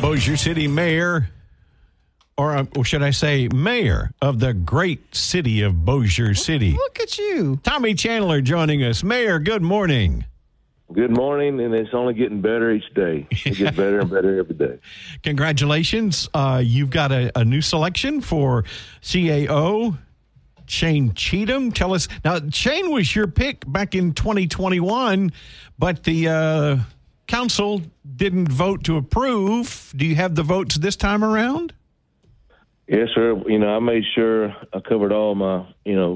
Bossier City Mayor, or should I say mayor of the great city of Bossier City. Look at you. Tommy Chandler joining us. Mayor, good morning. Good morning, and it's only getting better each day. It gets better and better every day. Congratulations. You've got a new selection for CAO, Shane Cheatham. Tell us. Now, Shane was your pick back in 2021, but the council didn't vote to approve. Do you have the votes this time around? Yes, sir. I made sure I covered all my,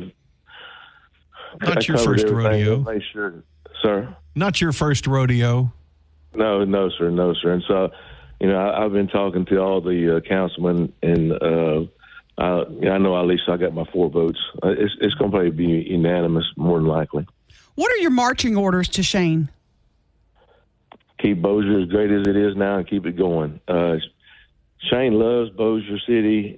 Not your first rodeo. I made sure, sir. Not your first rodeo. No, sir. And so, I've been talking to all the councilmen, and I know at least I got my 4 votes. It's going to probably be unanimous, more than likely. What are your marching orders to Shane? Keep Bossier as great as it is now and keep it going. Shane loves Bossier City.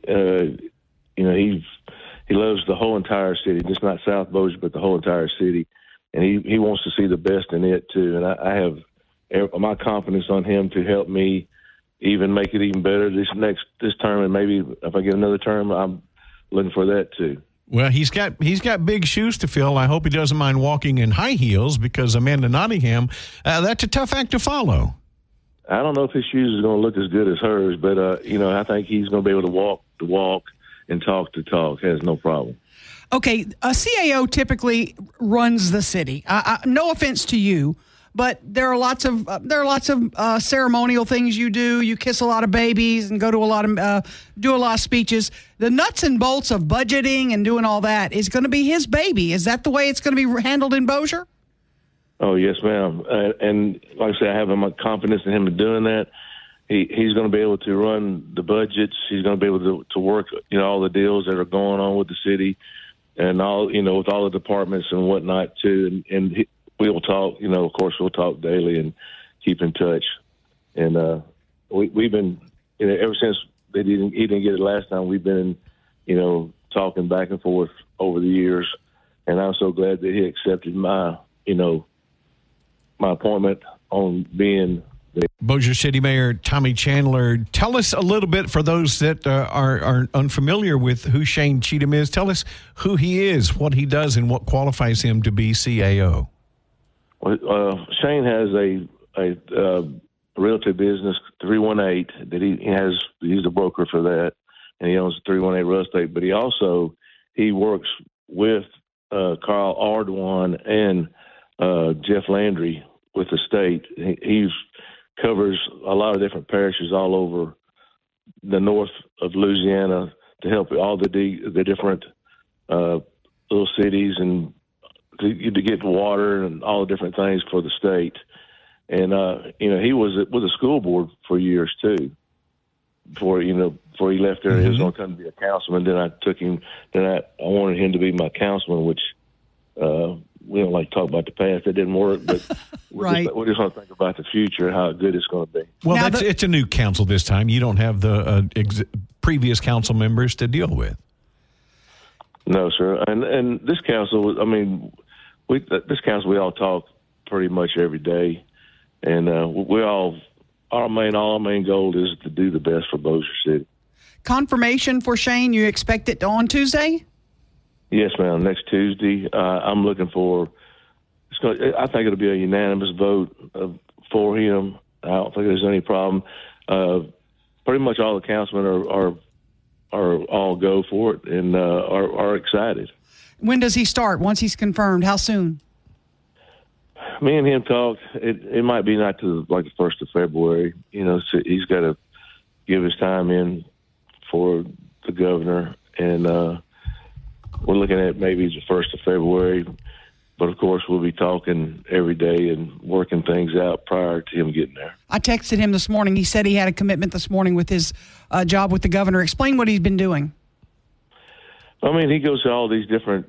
He loves the whole entire city, just not South Bossier, but the whole entire city. And he wants to see the best in it, too. And I have my confidence on him to help me even make it even better this term. And maybe if I get another term, I'm looking for that, too. Well, he's got big shoes to fill. I hope he doesn't mind walking in high heels because Amanda Nottingham, that's a tough act to follow. I don't know if his shoes is going to look as good as hers, but, I think he's going to be able to walk the walk and talk the talk. Has no problem. Okay, a CAO typically runs the city. No offense to you, but there are lots of ceremonial things you do. You kiss a lot of babies and go to do a lot of speeches. The nuts and bolts of budgeting and doing all that is going to be his baby. Is that the way it's going to be handled in Bossier? Oh, yes, ma'am. And like I said, I have my confidence in him in doing that. He's going to be able to run the budgets. He's going to be able to work, all the deals that are going on with the city and all, with all the departments and whatnot, too. And we'll talk, of course, we'll talk daily and keep in touch. And we've been, ever since he didn't get it last time, we've been, talking back and forth over the years. And I'm so glad that he accepted my appointment on being the Bossier City Mayor Tommy Chandler. Tell us a little bit, for those that are unfamiliar with who Shane Cheatham is. Tell us who he is, what he does, and what qualifies him to be CAO. Well, Shane has a realty business, 318, that he's a broker for that, and he owns 318 Real Estate. But he works with Carl Ardoin and Jeff Landry with the state. He covers a lot of different parishes all over the north of Louisiana to help all the different little cities and to get water and all the different things for the state. And he was with the school board for years too. Before he left there, he was going to come to be a councilman. Then I took him. Then I wanted him to be my councilman, which. We don't like to talk about the past. It didn't work, but right. we just want to think about the future and how good it's going to be. Well, it's a new council this time. You don't have the previous council members to deal with. No, sir. And this council, this council, we all talk pretty much every day. And our main goal is to do the best for Bossier City. Confirmation for Shane, you expect it on Tuesday? Yes, ma'am. Next Tuesday, I'm looking for. I think it'll be a unanimous vote for him. I don't think there's any problem. Pretty much all the councilmen are all go for it and are excited. When does he start? Once he's confirmed, how soon? Me and him talked. It might be not to the 1st of February. So he's got to give his time in for the governor and. We're looking at maybe the 1st of February, but of course we'll be talking every day and working things out prior to him getting there. I texted him this morning. He said he had a commitment this morning with his job with the governor. Explain what he's been doing. He goes to all these different,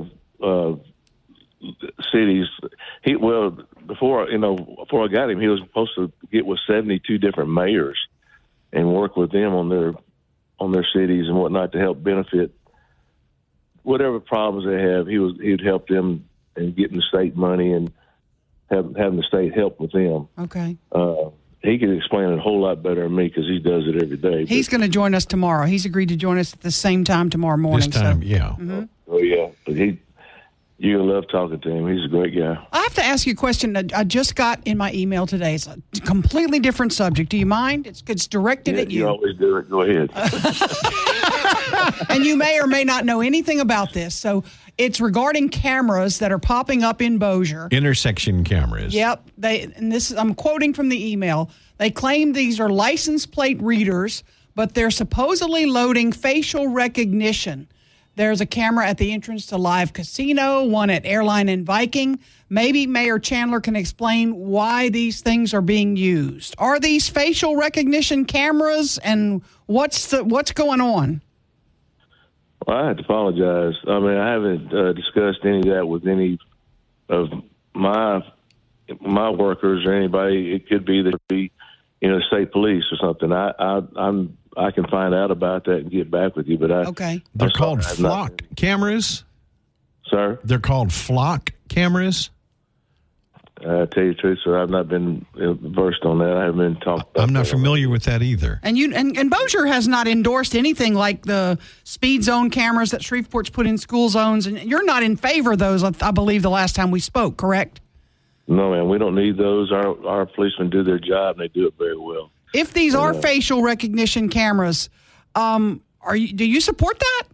cities. Before I got him, he was supposed to get with 72 different mayors and work with them on their cities and whatnot to help benefit whatever problems they have. He'd help them in getting the state money and having the state help with them. Okay. he can explain it a whole lot better than me because he does it every day. He's going to join us tomorrow. He's agreed to join us at the same time tomorrow morning. This time, so. yeah. Mm-hmm. Oh yeah, but you're gonna love talking to him. He's a great guy. I have to ask you a question that I just got in my email today. It's a completely different subject. Do you mind? It's directed at you. You always do it. Go ahead. And you may or may not know anything about this. So it's regarding cameras that are popping up in Bossier. Intersection cameras. Yep. I'm quoting from the email. They claim these are license plate readers, but they're supposedly loading facial recognition. There's a camera at the entrance to Live Casino, one at Airline and Viking. Maybe Mayor Chandler can explain why these things are being used. Are these facial recognition cameras, and what's going on? Well, I have to apologize. I mean, I haven't discussed any of that with any of my workers or anybody. It could be state police or something. I can find out about that and get back with you. But okay, they're called flock cameras. Sir, they're called flock cameras. I tell you the truth, sir, I've not been versed on that. I haven't been talking about I'm not familiar with that either. And Bossier has not endorsed anything like the speed zone cameras that Shreveport's put in school zones, and you're not in favor of those, I believe, the last time we spoke, correct? No, man, we don't need those. Our policemen do their job, and they do it very well. If these are facial recognition cameras, do you support that?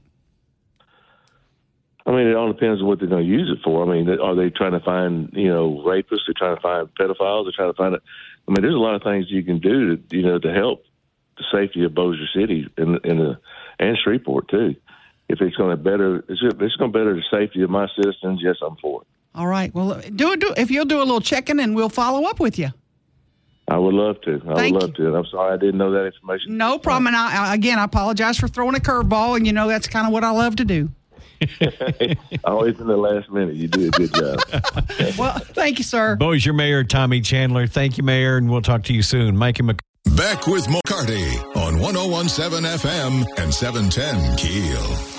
I mean, it all depends on what they're going to use it for. I mean, are they trying to find, rapists? They're trying to find pedophiles. They're trying to find it. I mean, there's a lot of things you can do to help the safety of Bossier City and Shreveport too. If it's going to better the safety of my citizens, yes, I'm for it. All right. Well, if you'll do a little checking, and we'll follow up with you. I would love to. I would love to. And I'm sorry I didn't know that information. No problem. And I apologize for throwing a curveball, and that's kind of what I love to do. Always in the last minute. You do a good job. Well, thank you, sir. Bossier Mayor Tommy Chandler. Thank you, Mayor, and we'll talk to you soon. Mikey McCarty. Back with McCarty on 101.7 FM and 710 Keel.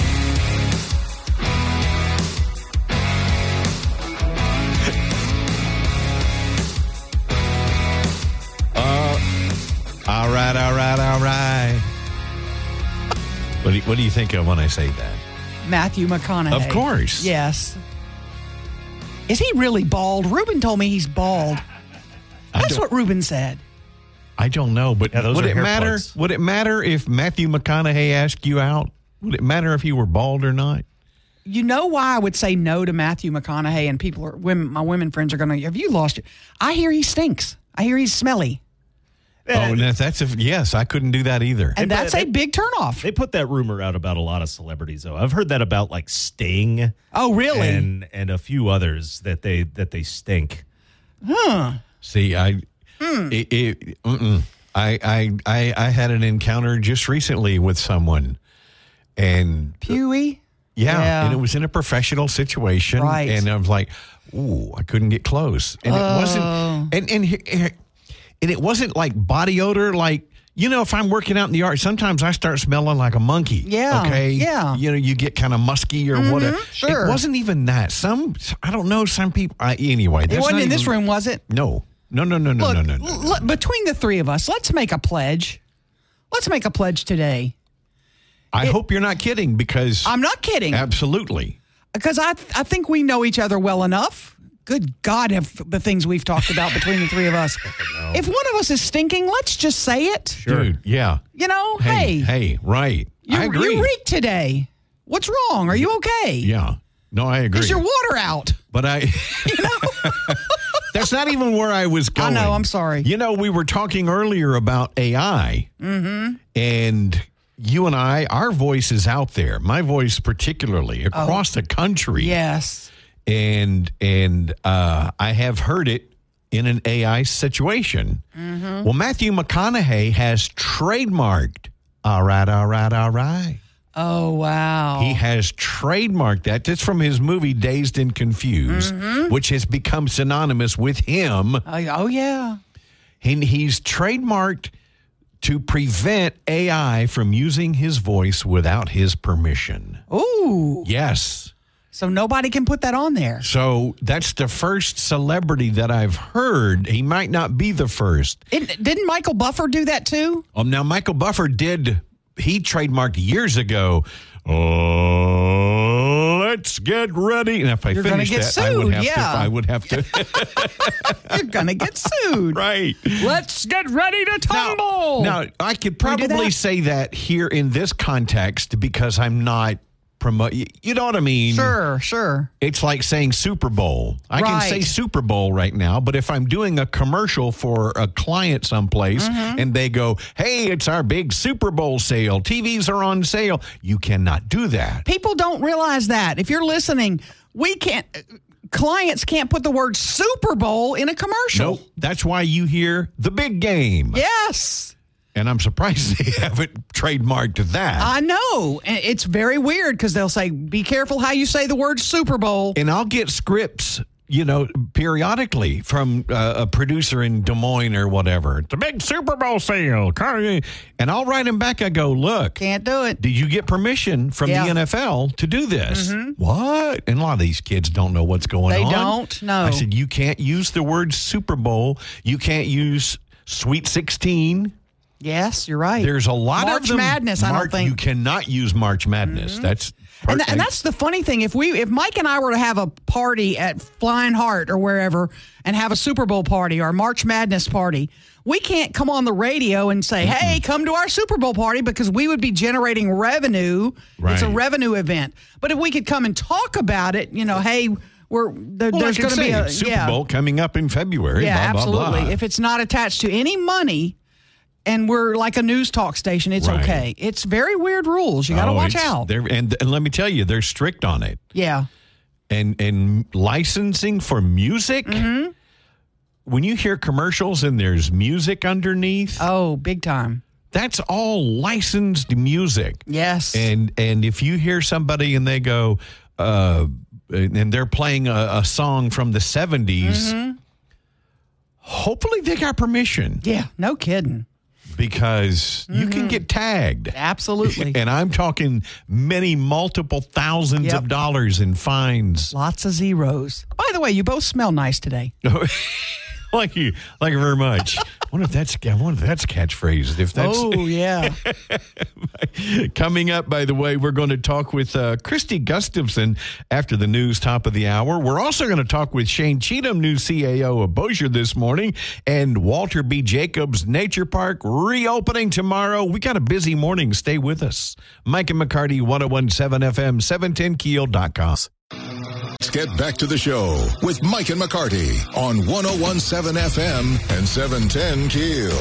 All right. What do you think of when I say that? Matthew McConaughey. Of course. Yes. Is he really bald? Ruben told me he's bald. That's what Ruben said. I don't know, but would it matter? Plugs. Would it matter if Matthew McConaughey asked you out? Would it matter if you were bald or not? You know why I would say no to Matthew McConaughey, and my women friends are going to, have you lost it? I hear he stinks. I hear he's smelly. Oh, yes, I couldn't do that either. And that's a big turnoff. They put that rumor out about a lot of celebrities, though. I've heard that about like Sting. Oh, really? And a few others that they stink. Huh. See, I had an encounter just recently with someone, and Pewy. Yeah, and it was in a professional situation, right? And I was like, "Ooh, I couldn't get close," and it wasn't, and it wasn't like body odor, like. If I'm working out in the yard, sometimes I start smelling like a monkey. Yeah. Okay. Yeah. You get kind of musky or whatever. Sure. It wasn't even that. I don't know. Some people. Anyway, it wasn't in this room, was it? No. No. Look, between the three of us, let's make a pledge. Let's make a pledge today. I hope you're not kidding, because I'm not kidding. Absolutely. Because I think we know each other well enough. Good God, have the things we've talked about between the three of us. If one of us is stinking, let's just say it. Sure. Dude, yeah. Hey, right. I agree. You reek today. What's wrong? Are you okay? Yeah. No, I agree. Is your water out? But that's not even where I was going. I know, I'm sorry. We were talking earlier about AI. Mm-hmm. And you and I, our voice is out there. My voice particularly, across the country. Yes. And I have heard it in an AI situation. Mm-hmm. Well, Matthew McConaughey has trademarked. All right. Oh, wow. He has trademarked that. That's from his movie Dazed and Confused, which has become synonymous with him. Oh, yeah. And he's trademarked to prevent AI from using his voice without his permission. Ooh. Yes. So nobody can put that on there. So that's the first celebrity that I've heard. He might not be the first. Didn't Michael Buffer do that too? Now, Michael Buffer did. He trademarked years ago. Oh, let's get ready. And if I finish that, sued, I would have to. You're going to get sued. Right. Let's get ready to tumble. Now, I could probably say that here in this context because I'm not you know what I mean? Sure. It's like saying Super Bowl. I can say Super Bowl right now, but if I'm doing a commercial for a client someplace and they go, hey, it's our big Super Bowl sale, TVs are on sale, you cannot do that. People don't realize that. If you're listening, clients can't put the word Super Bowl in a commercial. Nope. That's why you hear the big game. Yes. And I'm surprised they haven't trademarked that. I know. And it's very weird because they'll say, be careful how you say the word Super Bowl. And I'll get scripts, periodically from a producer in Des Moines or whatever. It's a big Super Bowl sale. And I'll write him back. I go, look. Can't do it. Did you get permission from the NFL to do this? What? And a lot of these kids don't know what's going on. They don't know. I said, you can't use the word Super Bowl. You can't use Sweet 16. Yes, you're right. There's a lot March of them. Madness, I don't think. You cannot use March Madness. That's and that's the funny thing. If Mike and I were to have a party at Flying Heart or wherever and have a Super Bowl party or a March Madness party, we can't come on the radio and say, hey, come to our Super Bowl party because we would be generating revenue. Right. It's a revenue event. But if we could come and talk about it, hey, there's going to be a Super Bowl coming up in February. Yeah, blah, absolutely. blah, blah. If it's not attached to any money, and we're like a news talk station, it's okay. It's very weird rules. You got to watch out. And let me tell you, they're strict on it. Yeah. And licensing for music, when you hear commercials and there's music underneath. Oh, big time. That's all licensed music. Yes. And if you hear somebody and they go, and they're playing a song from the 70s, hopefully they got permission. Yeah, no kidding. Because you can get tagged. Absolutely. And I'm talking multiple thousands of dollars in fines. Lots of zeros. By the way, you both smell nice today. Thank you very much. I wonder if that's catchphrase. If that's yeah. Coming up, by the way, we're going to talk with Christy Gustafson after the news top of the hour. We're also going to talk with Shane Cheatham, new CAO of Bossier this morning, and Walter B. Jacobs Nature Park reopening tomorrow. We got a busy morning. Stay with us. Mike and McCarty, 101.7 FM, 710keel.com. Let's get back to the show with Mike and McCarty on 101.7 FM and 710 Keel.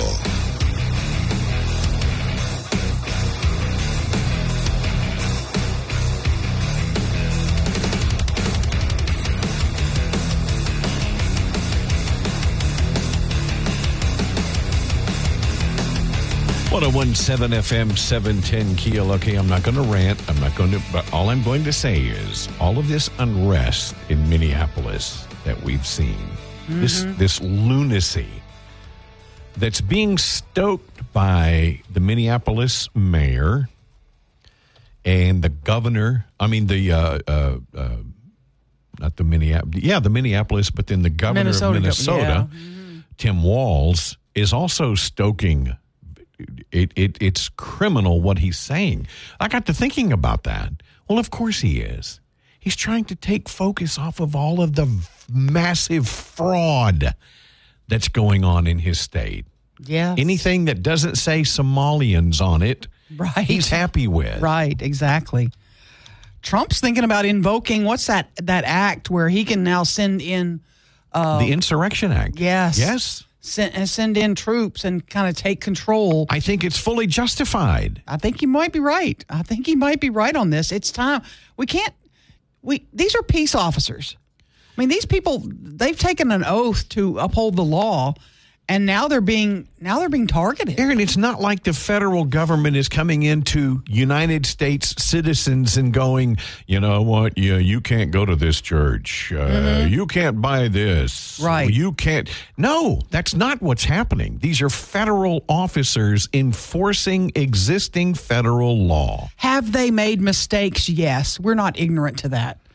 What a 107 FM 710 Keel. Okay, I'm not going to rant. But all I'm going to say is all of this unrest in Minneapolis that we've seen, this lunacy that's being stoked by the Minneapolis mayor and the governor. I mean, not the Minneapolis, but then the governor of Minnesota, Tim Walz, is also stoking. It's criminal what he's saying. I got to thinking about that. Well, of course he is. He's trying to take focus off of all of the massive fraud that's going on in his state. Yeah. Anything that doesn't say Somalians on it, right, he's happy with. Right, exactly. Trump's thinking about invoking, what's that act where he can now send in... the Insurrection Act. Yes. Yes. Send in troops and kind of take control. I think it's fully justified. I think he might be right. On this. It's time. These are peace officers. I mean, these people, they've taken an oath to uphold the law, and now they're being targeted. Aaron, it's not like the federal government is coming into United States citizens and going, you know what, you can't go to this church. You can't buy this. Right. You can't. No, that's not what's happening. These are federal officers enforcing existing federal law. Have they made mistakes? Yes. We're not ignorant to that.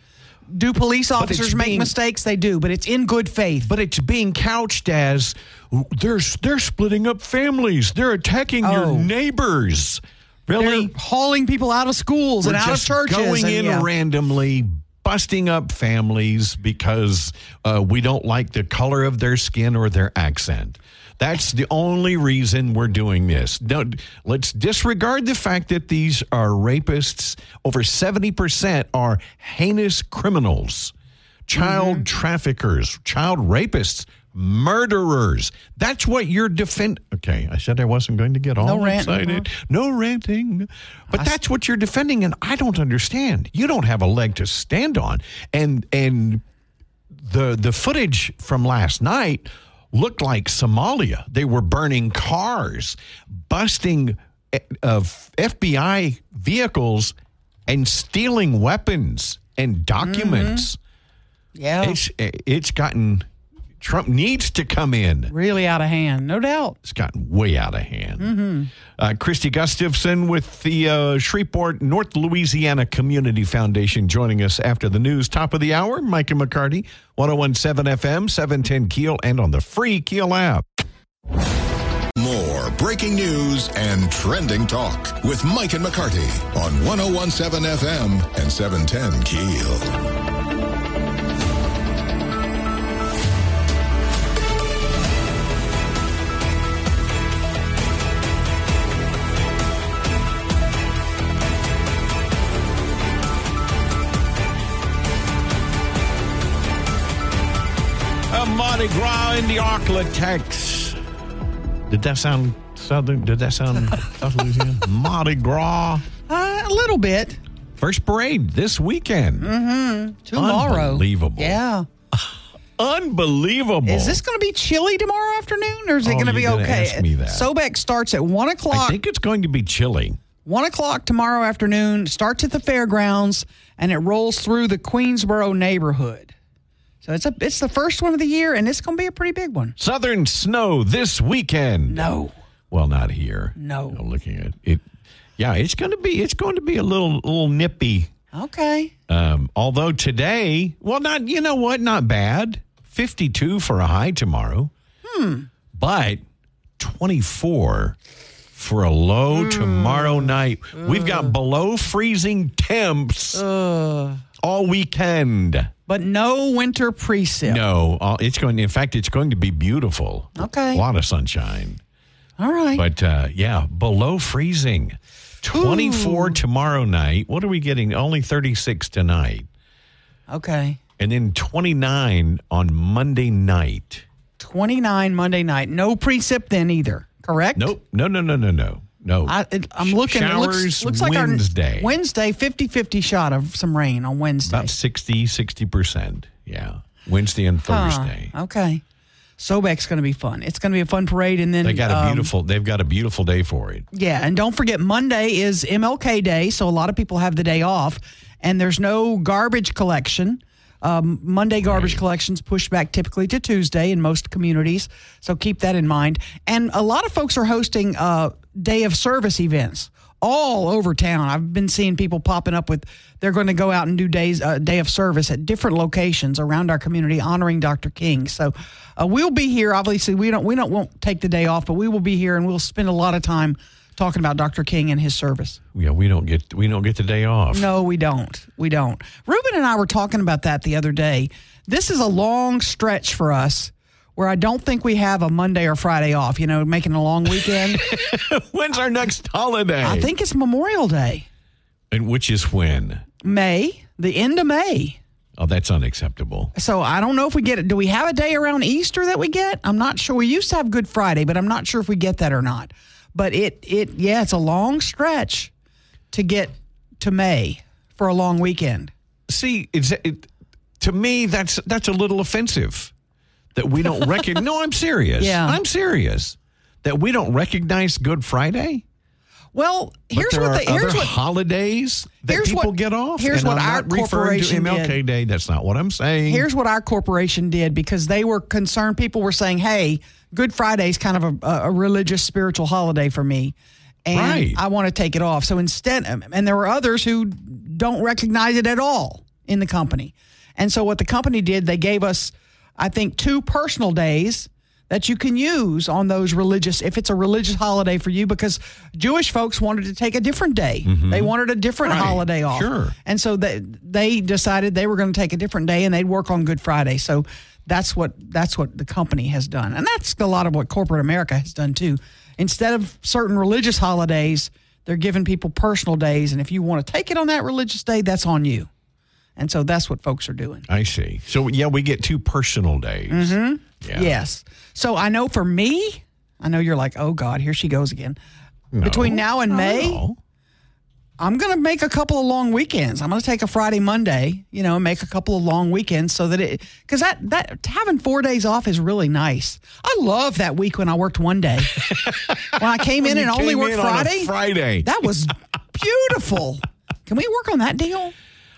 Do police it's officers make being- mistakes? They do, but it's in good faith. But it's being couched as they're splitting up families. They're attacking your Oh. neighbors. Really? They're hauling people out of schools and We're out of just churches. going and, in yeah. randomly, busting up families because we don't like the color of their skin or their accent. That's the only reason we're doing this. Let's disregard the fact that these are rapists. Over 70% are heinous criminals, child traffickers, child rapists, murderers. That's what you're defending. Okay, I said I wasn't going to get all No ranting, excited. No ranting. But that's what you're defending, and I don't understand. You don't have a leg to stand on. And the footage from last night looked like Somalia. They were burning cars, busting FBI vehicles, and stealing weapons and documents. Yeah. It's gotten... Trump needs to come in. Really out of hand, no doubt. It's gotten way out of hand. Christy Gustafson with the Shreveport, North Louisiana Community Foundation joining us after the news. Top of the hour, Mike and McCarty, 101.7 FM, 710 Keel, and on the free Keel app. More breaking news and trending talk with Mike and McCarty on 101.7 FM and 710 Keel. Mardi Gras in the Arklatex. Did that sound southern? Did that sound South Louisiana? Mardi Gras. A little bit. First parade this weekend. Tomorrow. Unbelievable. Yeah. Unbelievable. Is this going to be chilly tomorrow afternoon, or is it Oh, going to be you're gonna okay? ask me that. Sobeck starts at 1 I o'clock. think it's going to be chilly. 1 o'clock tomorrow afternoon. Starts at the fairgrounds, and it rolls through the Queensboro neighborhood. So it's the first one of the year, and it's going to be a pretty big one. Southern snow this weekend. No. Well, not here. No. Looking at it. Yeah, it's going to be a little nippy. Okay. Although today, well, not bad. 52 for a high tomorrow. But 24 for a low tomorrow night. We've got below freezing temps all weekend. But no winter precip. No, it's going to be beautiful. Okay. A lot of sunshine. All right. But below freezing. 24 tomorrow night. What are we getting? Only 36 tonight. Okay. And then 29 on Monday night. 29 Monday night. No precip then either, correct? Nope. No. I'm looking. Showers looks like Wednesday. Wednesday, 50-50 shot of some rain on Wednesday. About 60%. Yeah. Wednesday and Thursday. Okay. Sobeck's going to be fun. It's going to be a fun parade, and then They've got a beautiful day for it. Yeah, and don't forget Monday is MLK Day, so a lot of people have the day off, and there's no garbage collection. Monday garbage collections pushed back typically to Tuesday in most communities, so keep that in mind. And a lot of folks are hosting day of service events all over town. I've been seeing people popping up with they're going to go out and do day of service at different locations around our community honoring Dr. King. So we'll be here. Obviously, we won't take the day off, but we will be here and we'll spend a lot of time talking about Dr. King and his service. Yeah, we don't get the day off. No, we don't. Ruben and I were talking about that the other day. This is a long stretch for us where I don't think we have a Monday or Friday off, making a long weekend. When's our next holiday? I think it's Memorial Day. And which is when? May, the end of May. Oh, that's unacceptable. So I don't know if we get it. Do we have a day around Easter that we get? I'm not sure. We used to have Good Friday, but I'm not sure if we get that or not. But it's a long stretch to get to May for a long weekend. See, to me, that's a little offensive that we don't recognize. No, I'm serious. Yeah. I'm serious. That we don't recognize Good Friday. Well, here's but there what are other holidays that here's people what- get off. here's and what I'm our not referring to corporation MLK did. Day. That's not what I'm saying. Here's what our corporation did because they were concerned. People were saying, hey, Good Friday is kind of a religious, spiritual holiday for me. And Right. I want to take it off. So instead, and there were others who don't recognize it at all in the company. And so what the company did, they gave us, I think, 2 personal days that you can use on those if it's a religious holiday for you, because Jewish folks wanted to take a different day. They wanted a different holiday off. Sure. And so they decided they were going to take a different day, and they'd work on Good Friday. So that's what the company has done. And that's a lot of what corporate America has done too. Instead of certain religious holidays, they're giving people personal days. And if you want to take it on that religious day, that's on you. And so that's what folks are doing. I see. So, yeah, we get 2 personal days. Yeah. Yes. So I know for me, I know you're like, oh, God, here she goes again. Between now and May, I'm going to make a couple of long weekends. I'm going to take a Friday, Monday, and make a couple of long weekends so that because that having 4 days off is really nice. I love that week when I worked one day. When I came in and only worked Friday. That was beautiful. Can we work on that deal?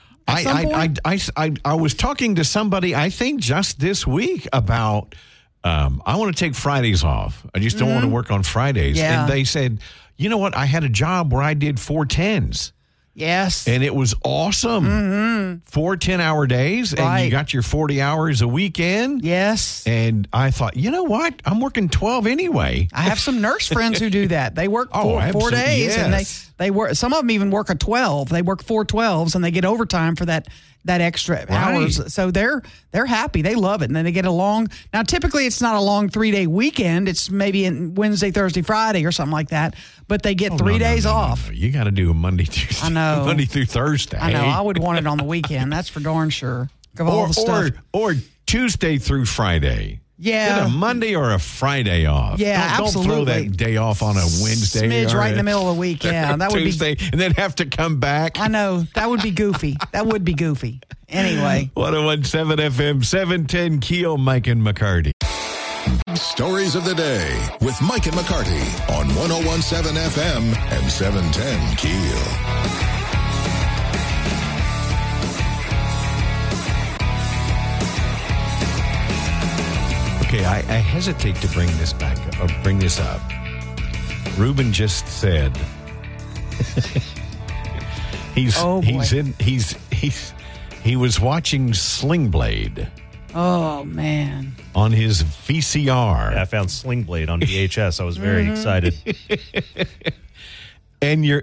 I was talking to somebody, I think just this week, about I want to take Fridays off. I just don't want to work on Fridays. Yeah. And they said, you know what? I had a job where I did 4 10s. Yes. And it was awesome. 4 10-hour days, and you got your 40 hours a weekend. Yes. And I thought, you know what? I'm working 12 anyway. I have some nurse friends who do that. They work 4 days, and they work. Some of them even work a 12. They work 4 12s, and they get overtime for that extra hours. So they're happy. They love it, and then they get a long. Now, typically, it's not a long 3-day weekend. It's maybe in Wednesday, Thursday, Friday, or something like that. But they get 3 days off. No. You got to do a Monday, Tuesday. I know. Monday through Thursday. I know. I would want it on the weekend. That's for darn sure. Of all the stuff. Or Tuesday through Friday. Yeah. Get a Monday or a Friday off. Yeah, absolutely. Don't throw that day off on a Wednesday. Smidge right in the middle of the week. Yeah, that would be Tuesday, and then have to come back. I know. That would be goofy. Anyway. 101.7 FM, 710 Keel, Mike and McCarty. Stories of the day with Mike and McCarty on 101.7 FM and 710 Keel. Okay, I hesitate to bring this up. Ruben just said he was watching Sling Blade. Oh man. On his VCR. Yeah, I found Sling Blade on VHS. I was very excited. And your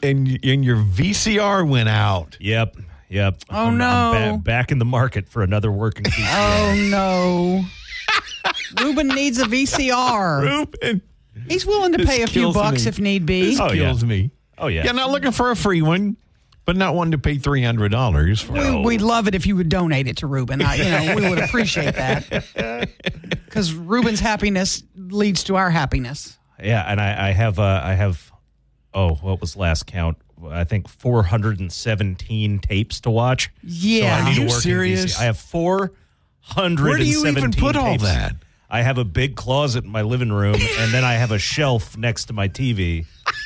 VCR went out. Yep. Oh no. I'm back in the market for another working VCR. Oh no. Ruben needs a VCR. Ruben. He's willing to pay a few bucks if need be. This kills me. Oh, yeah. Yeah, not looking for a free one, but not wanting to pay $300 for it. We'd love it if you would donate it to Ruben. We would appreciate that. Because Ruben's happiness leads to our happiness. Yeah, and I have, what was last count? I think 417 tapes to watch. Yeah. So I need Are you to work serious? I have 417 Where do you even put all tapes. that? I have a big closet in my living room, and then I have a shelf next to my TV.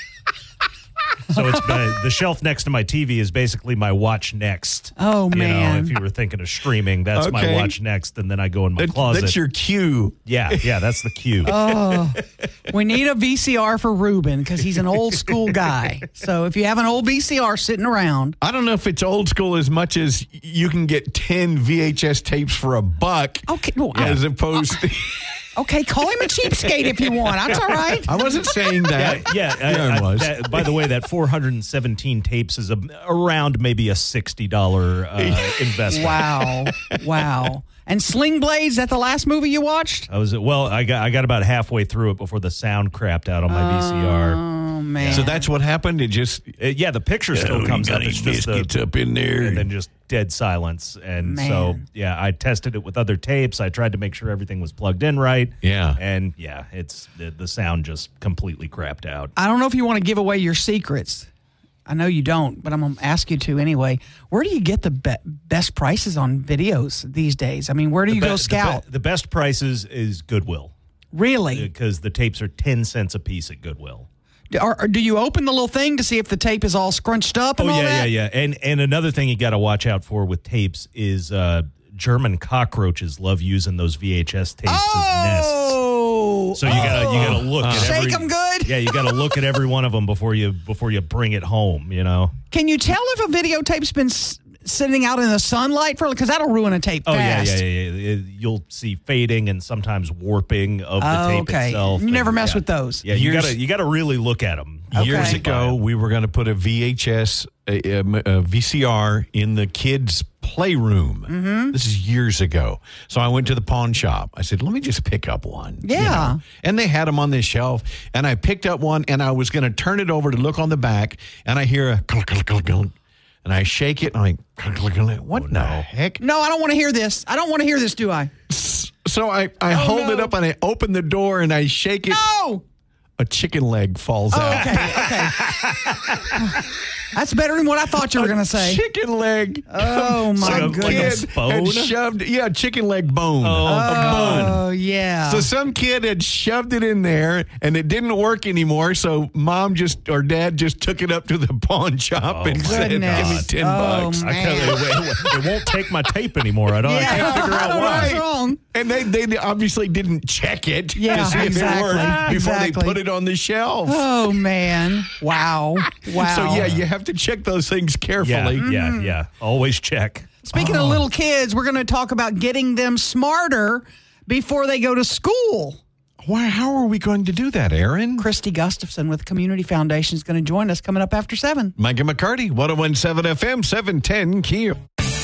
So it's the shelf next to my TV is basically my watch next. Oh, man. If you were thinking of streaming, that's my watch next, and then I go in my closet. That's your cue. Yeah, that's the cue. Oh, we need a VCR for Ruben because he's an old school guy. So if you have an old VCR sitting around. I don't know if it's old school as much as you can get 10 VHS tapes for $1. Okay. Well, as opposed to... Okay, call him a cheapskate if you want. That's all right. I wasn't saying that. I was. By the way, that 417 tapes is around maybe a $60 investment. Wow. And Sling Blade, is that the last movie you watched? I got about halfway through it before the sound crapped out on my VCR. Oh man! So that's what happened. It just the picture still comes up. It's just biscuits up in there, and then just dead silence. And so I tested it with other tapes. I tried to make sure everything was plugged in right. Yeah, and it's the sound just completely crapped out. I don't know if you want to give away your secrets. I know you don't, but I'm going to ask you to anyway. Where do you get the best prices on videos these days? I mean, where do you go scout? The best prices is Goodwill. Really? Because the tapes are 10 cents a piece at Goodwill. Do you open the little thing to see if the tape is all scrunched up and all that? Yeah. And another thing you got to watch out for with tapes is German cockroaches love using those VHS tapes as nests. So you gotta look at shake them good. Yeah, you gotta look at every one of them before you bring it home. Can you tell if a videotape's been sitting out in the sunlight because that'll ruin a tape fast. Yeah. You'll see fading and sometimes warping of the tape itself. You never mess yeah. with those. Yeah, you got to really look at them. Years ago, we were going to put a VHS, a VCR in the kids' playroom. Mm-hmm. This is years ago. So I went to the pawn shop. I said, let me just pick up one. Yeah. And they had them on this shelf. And I picked up one, and I was going to turn it over to look on the back, and I hear a clunk, clunk, clunk, clunk. And I shake it, and I'm like, clunk, clunk, clunk. What the heck? No, I don't want to hear this. I don't want to hear this, do I? So I hold it up, and I open the door, and I shake it. No! A chicken leg falls out. Okay. That's better than what I thought you were going to say. Chicken leg. Oh, my goodness. Kid had shoved, chicken leg bone. Oh, yeah. So some kid had shoved it in there, and it didn't work anymore. So mom or dad just took it up to the pawn shop and said, "Give me $10." It won't take my tape anymore. I can't figure out why. What's wrong? And they obviously didn't check it to see if it worked before they put it on the shelf. Oh, man. Wow. So, you have to check those things carefully. Yeah. Always check. Speaking of little kids, we're going to talk about getting them smarter before they go to school. Why? How are we going to do that, Aaron? Christy Gustafson with Community Foundation is going to join us coming up after 7. Mike and McCarty, 101.7 FM, 710 Keel.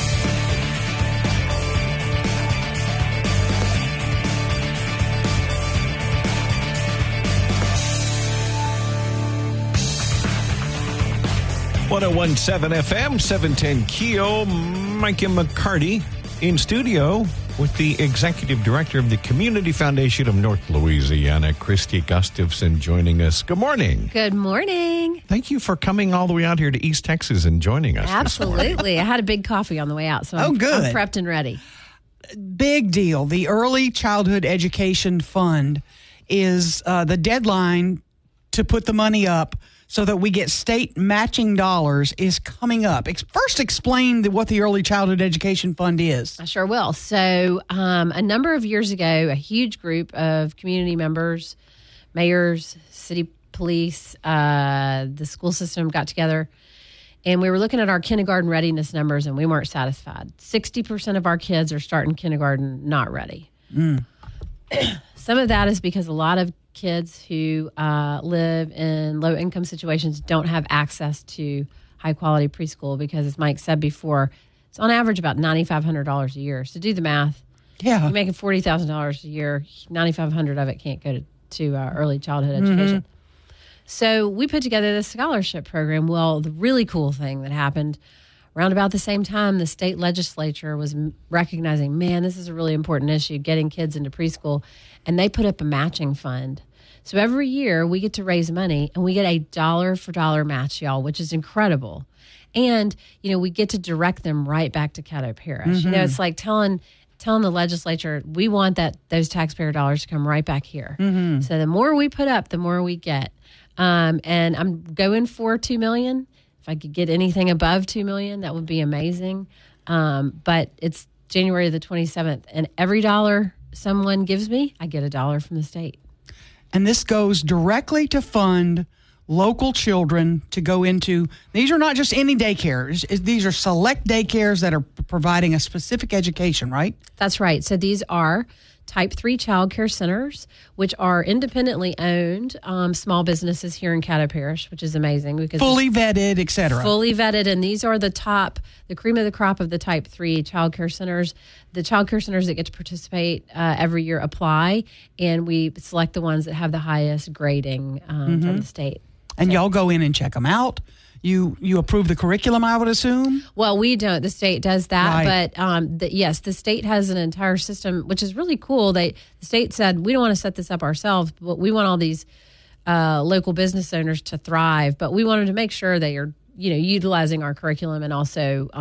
.101.7 FM, 710 Keel. Mike and McCarty in studio with the Executive Director of the Community Foundation of North Louisiana, Christy Gustafson, joining us. Good morning. Good morning. Thank you for coming all the way out here to East Texas and joining us. Absolutely. I had a big coffee on the way out, so I'm prepped and ready. Big deal. The Early Childhood Education Fund is the deadline to put the money up so that we get state matching dollars is coming up. First, explain what the Early Childhood Education Fund is. I sure will. So a number of years ago, a huge group of community members, mayors, city police, the school system got together, and we were looking at our kindergarten readiness numbers, and we weren't satisfied. 60% of our kids are starting kindergarten not ready. Some of that is because a lot of kids who live in low-income situations don't have access to high-quality preschool because, as Mike said before, it's on average about $9,500 a year. So do the math. Yeah. You're making $40,000 a year. $9,500 of it can't go to early childhood education. So we put together this scholarship program. Well, the really cool thing that happened around about the same time, the state legislature was recognizing, man, this is a really important issue, getting kids into preschool, and they put up a matching fund. So every year we get to raise money, and we get a dollar-for-dollar match, y'all, which is incredible. And, we get to direct them right back to Caddo Parish. It's like telling the legislature, we want those taxpayer dollars to come right back here. So the more we put up, the more we get. And I'm going for $2 million. If I could get anything above $2 million, that would be amazing. But it's January the 27th, and every dollar someone gives me, I get $1 from the state. And this goes directly to fund local children to go into. These are not just any daycares. These are select daycares that are providing a specific education, right? That's right. So these are Type 3 child care centers, which are independently owned small businesses here in Caddo Parish, which is amazing. Because fully vetted, et cetera. Fully vetted, and these are the cream of the crop of the Type 3 child care centers. The child care centers that get to participate every year apply, and we select the ones that have the highest grading from the state. And y'all go in and check them out. You approve the curriculum, I would assume? Well, we don't. The state does that. Right. But, yes, the state has an entire system, which is really cool. The state said, we don't want to set this up ourselves, but we want all these local business owners to thrive. But we wanted to make sure they are, utilizing our curriculum and also,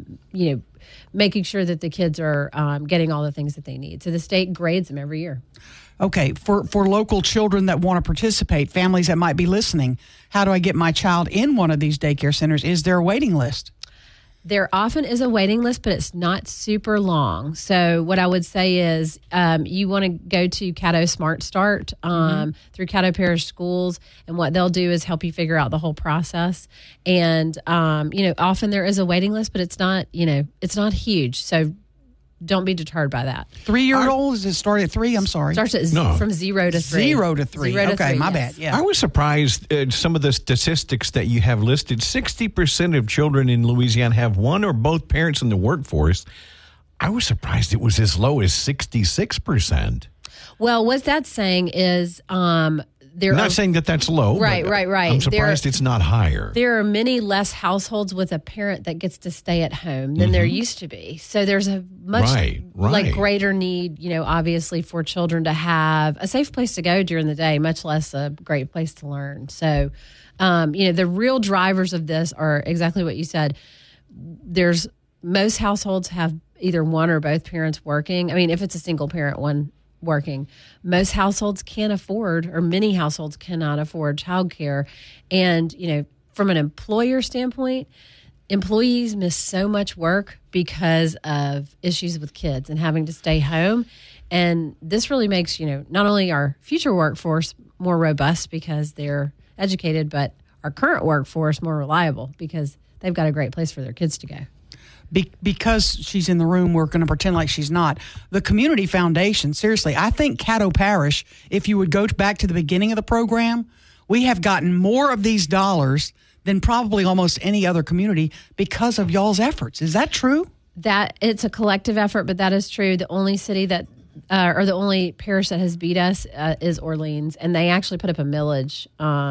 making sure that the kids are getting all the things that they need. So the state grades them every year. Okay, for local children that want to participate, families that might be listening, how do I get my child in one of these daycare centers? Is there a waiting list? There often is a waiting list, but it's not super long. So what I would say is you want to go to Caddo Smart Start through Caddo Parish Schools, and what they'll do is help you figure out the whole process. And often there is a waiting list, but it's not it's not huge. So don't be deterred by that. 3-year-old, does it start at 3? I'm sorry. Starts at from 0 to 3. 0 to 3. 0 to okay, 3, my yes. bad. Yeah. I was surprised at some of the statistics that you have listed. 60% of children in Louisiana have one or both parents in the workforce. I was surprised it was as low as 66%. Well, what that's saying is there I'm are not saying that that's low. Right. but Right. I'm surprised it's not higher. There are many less households with a parent that gets to stay at home than there used to be. So there's a much Right. greater need, obviously for children to have a safe place to go during the day, much less a great place to learn. So, the real drivers of this are exactly what you said. Most households have either one or both parents working. I mean, if it's a single parent, one working. Most households can't afford, or many households cannot afford childcare. And, from an employer standpoint, employees miss so much work because of issues with kids and having to stay home. And this really makes, not only our future workforce more robust because they're educated, but our current workforce more reliable because they've got a great place for their kids to go. Because she's in the room, we're going to pretend like she's not. The Community Foundation, seriously, I think Caddo Parish, if you would go back to the beginning of the program, we have gotten more of these dollars than probably almost any other community because of y'all's efforts. Is that true? That it's a collective effort, but that is true. The only city that, or the only parish that has beat us is Orleans, and they actually put up a millage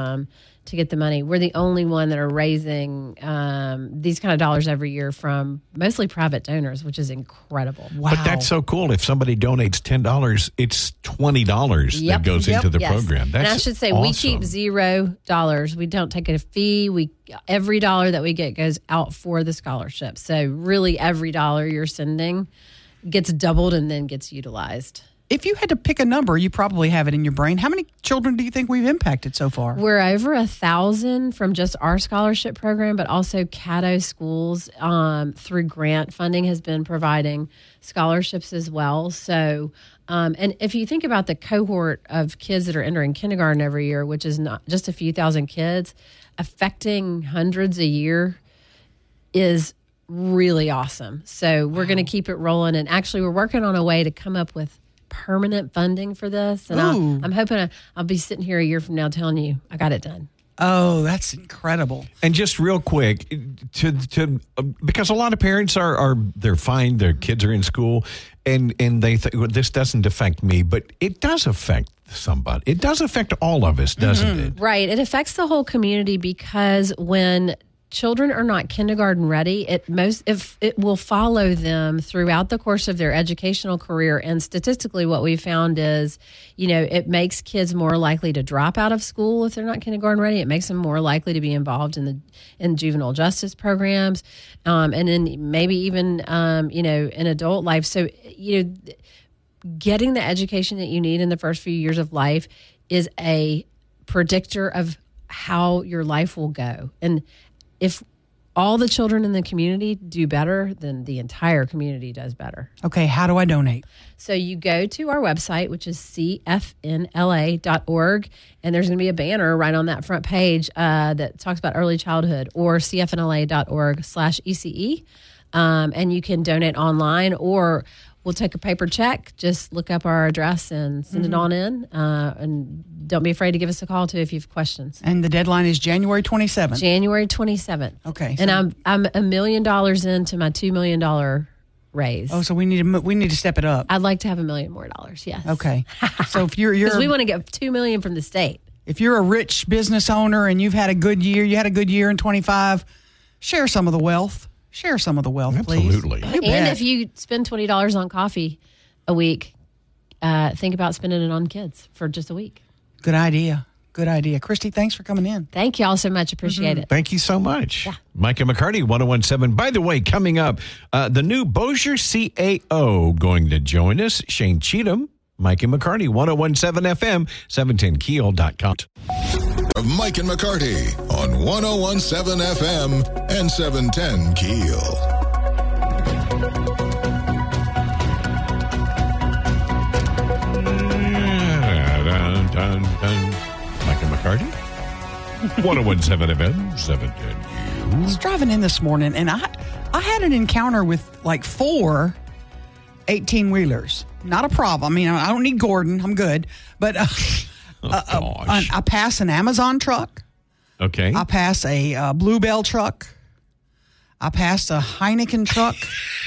to get the money. We're the only one that are raising these kind of dollars every year from mostly private donors, which is incredible. Wow. But that's so cool. If somebody donates $10, it's $20 that goes into the program. That's and I should say awesome. we keep $0. We don't take a fee. Every dollar that we get goes out for the scholarship. So really every dollar you're sending gets doubled and then gets utilized. If you had to pick a number, you probably have it in your brain. How many children do you think we've impacted so far? We're over 1,000 from just our scholarship program, but also Caddo Schools through grant funding has been providing scholarships as well. So, and if you think about the cohort of kids that are entering kindergarten every year, which is not just a few thousand kids, affecting hundreds a year is really awesome. So we're going to keep it rolling. And actually, we're working on a way to come up with permanent funding for this, and I'm hoping I'll be sitting here a year from now telling you I got it done. Oh, that's incredible. And just real quick, because a lot of parents they're fine, their kids are in school, and they think, well, this doesn't affect me, but it does affect somebody. It does affect all of us, doesn't it? Right. It affects the whole community because when children are not kindergarten ready, it will follow them throughout the course of their educational career. And statistically, what we found is, it makes kids more likely to drop out of school if they're not kindergarten ready. It makes them more likely to be involved in juvenile justice programs, and then maybe even in adult life. So getting the education that you need in the first few years of life is a predictor of how your life will go. And if all the children in the community do better, then the entire community does better. Okay, how do I donate? So you go to our website, which is cfnla.org, and there's going to be a banner right on that front page that talks about early childhood, or cfnla.org/ECE. And you can donate online, or we'll take a paper check. Just look up our address and send it on in. And don't be afraid to give us a call, too, if you have questions. And the deadline is January 27th. January 27th. Okay. And I'm $1 million into my $2 million raise. Oh, so we need to step it up. I'd like to have $1 million more, yes. Okay. So if you're because we want to get $2 million from the state. If you're a rich business owner and you had a good year in 25, share some of the wealth. Share some of the wealth, please. Absolutely. And if you spend $20 on coffee a week, think about spending it on kids for just a week. Good idea. Christy, thanks for coming in. Thank you all so much. Appreciate it. Thank you so much. Yeah. Micah McCarty, 1017. By the way, coming up, the new Bossier CAO going to join us, Shane Cheatham. Micah McCarty, 1017 FM, 710keel.com. of Mike and McCarty on 101.7 FM and 710 Keel. Mike and McCarty. 101.7 FM, 710 I was driving in this morning, and I had an encounter with like 4 18-wheelers. Not a problem. I mean, I don't need Gordon. I'm good. But I pass an Amazon truck. Okay. I pass a Bluebell truck. I passed a Heineken truck.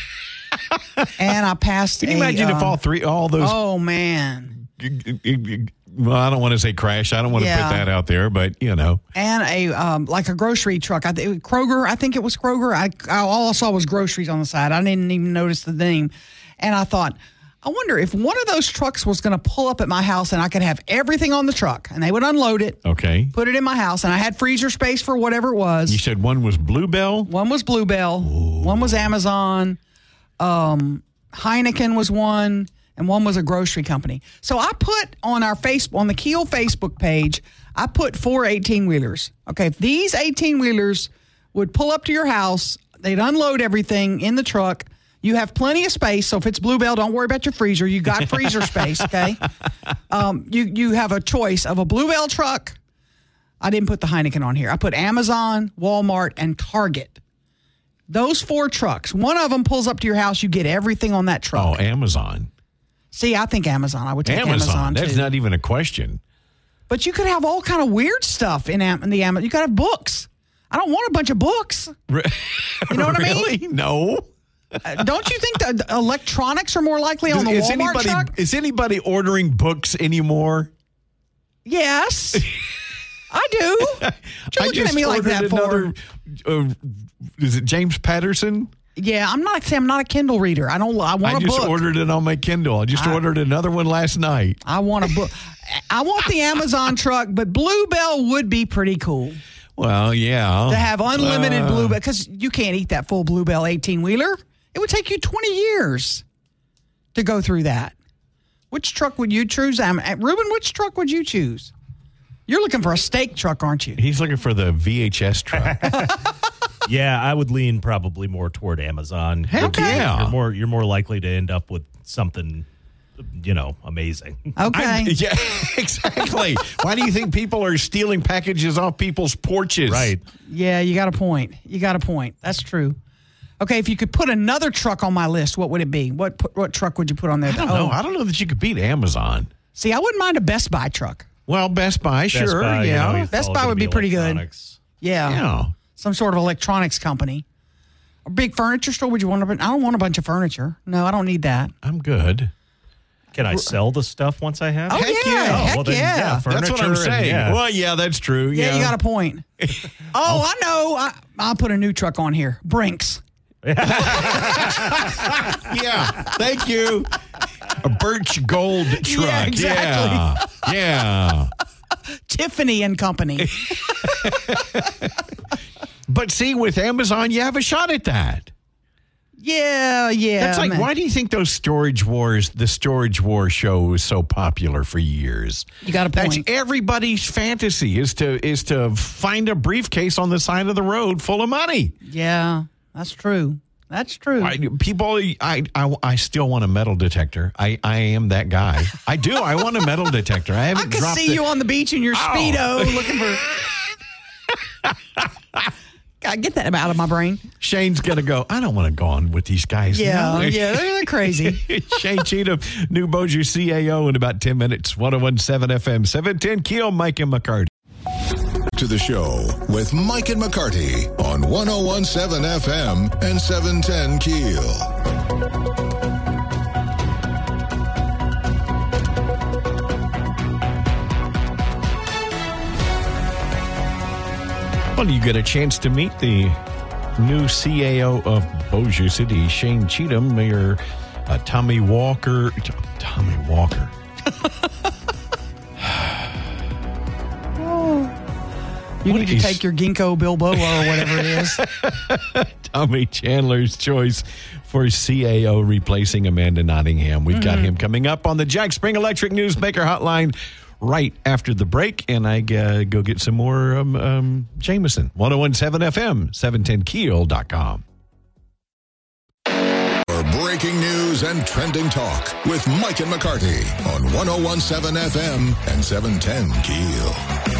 And I passed Can you imagine if all those... Oh, man. Well, I don't want to say crash. I don't want to put that out there, but, you know. And a like a grocery truck. Kroger, I think it was Kroger. All I saw was groceries on the side. I didn't even notice the name. And I thought, I wonder if one of those trucks was going to pull up at my house and I could have everything on the truck. And they would unload it. Okay. Put it in my house. And I had freezer space for whatever it was. You said one was Bluebell? One was Bluebell. Ooh. One was Amazon. Heineken was one. And one was a grocery company. So I put on the Keel Facebook page, I put 4 18-wheelers. Okay, if these 18-wheelers would pull up to your house, they'd unload everything in the truck. You have plenty of space, so if it's Bluebell, don't worry about your freezer. You got freezer space, okay? You have a choice of a Bluebell truck. I didn't put the Heineken on here. I put Amazon, Walmart, and Target. Those 4 trucks. One of them pulls up to your house. You get everything on that truck. Oh, Amazon. See, I think Amazon. I would take Amazon too. That's not even a question. But you could have all kind of weird stuff in the Amazon. You could have books. I don't want a bunch of books. You know what I mean? No. Don't you think the electronics are more likely on the Walmart truck? Is anybody ordering books anymore? Yes. I do. What you looking at me like that for? Is it James Patterson? Yeah, I'm not a Kindle reader. I want a book. I just ordered it on my Kindle. I just ordered another one last night. I want a book. I want the Amazon truck, but Bluebell would be pretty cool. Well, yeah. To have unlimited Bluebell, because you can't eat that full Bluebell 18-wheeler. It would take you 20 years to go through that. Which truck would you choose? Ruben, which truck would you choose? You're looking for a steak truck, aren't you? He's looking for the VHS truck. Yeah, I would lean probably more toward Amazon. Heck yeah. You're more likely to end up with something, amazing. Okay. Yeah, exactly. Why do you think people are stealing packages off people's porches? Right. Yeah, you got a point. That's true. Okay, if you could put another truck on my list, what would it be? What truck would you put on there? I don't know. I don't know that you could beat Amazon. See, I wouldn't mind a Best Buy truck. Well, Best Buy, sure. Buy, yeah. Best Buy would be pretty good. Yeah. Some sort of electronics company. A big furniture store, would you want? I don't want a bunch of furniture. No, I don't need that. I'm good. Can I sell the stuff once I have it? Oh, Heck yeah. yeah. Heck yeah. That's what I'm saying. Well, yeah, that's true. Yeah, you got a point. I know. I'll put a new truck on here. Brinks. Yeah, thank you. A birch gold truck. Yeah, exactly. Yeah. Tiffany and Company. But see, with Amazon, you have a shot at that. Yeah. That's like, why do you think the Storage War show was so popular for years? You got a point. That's everybody's fantasy is to find a briefcase on the side of the road full of money. Yeah, that's true. That's true. I still want a metal detector. I am that guy. I do. I want a metal detector. I haven't I could see you on the beach in your Speedo looking for... Gotta get that out of my brain. Shane's going to go, I don't want to go on with these guys. Yeah, they're crazy. Shane Cheatham, new Bossier CAO in about 10 minutes. 101.7 FM, 710 Keel, Mike and McCarty. To the show with Mike and McCarty on 101.7 FM and 710 Keel. Well, you get a chance to meet the new CAO of Bossier City, Shane Cheatham, Mayor Tommy Walker. Tommy Walker. You need to take your Ginkgo Bilboa or whatever it is. Tommy Chandler's choice for CAO replacing Amanda Nottingham. We've got him coming up on the Jack Spring Electric Newsmaker Hotline right after the break, and I go get some more Jameson. 101.7 FM, 710keel.com. Breaking news and trending talk with Mike and McCarty on 101.7 FM and 710 Keel.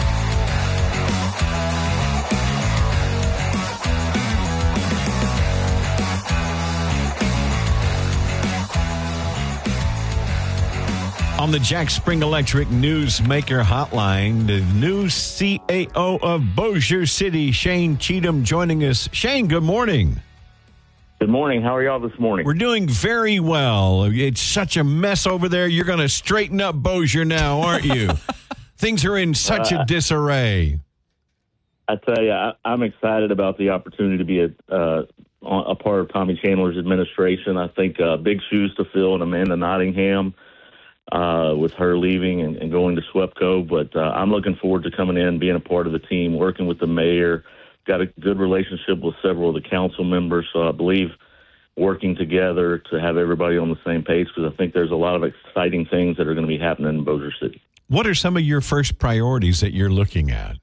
On the Jack Spring Electric Newsmaker Hotline, the new CAO of Bossier City, Shane Cheatham, joining us. Shane, good morning. Good morning. How are y'all this morning? We're doing very well. It's such a mess over there. You're going to straighten up Bossier now, aren't you? Things are in such a disarray. I tell you, I'm excited about the opportunity to be a part of Tommy Chandler's administration. I think big shoes to fill in Amanda Nottingham with her leaving and going to SWEPCO. But I'm looking forward to coming in, being a part of the team, working with the mayor. Got a good relationship with several of the council members, so I believe working together to have everybody on the same page, because I think there's a lot of exciting things that are going to be happening in Bossier City. What are some of your first priorities that you're looking at?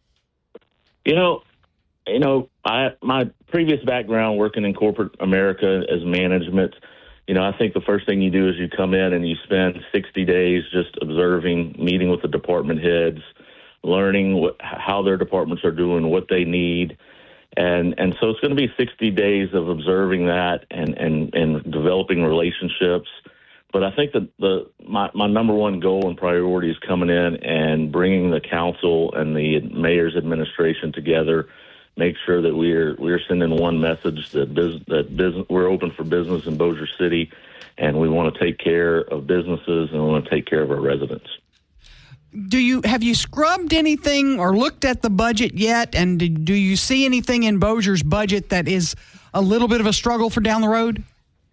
My previous background working in corporate America as management, I think the first thing you do is you come in and you spend 60 days just observing, meeting with the department heads, learning how their departments are doing, what they need. And so it's going to be 60 days of observing that and developing relationships. But I think that my number one goal and priority is coming in and bringing the council and the mayor's administration together, make sure that we're sending one message that we're open for business in Bossier City, and we want to take care of businesses and we want to take care of our residents. Have you scrubbed anything or looked at the budget yet? And do you see anything in Bossier's budget that is a little bit of a struggle for down the road?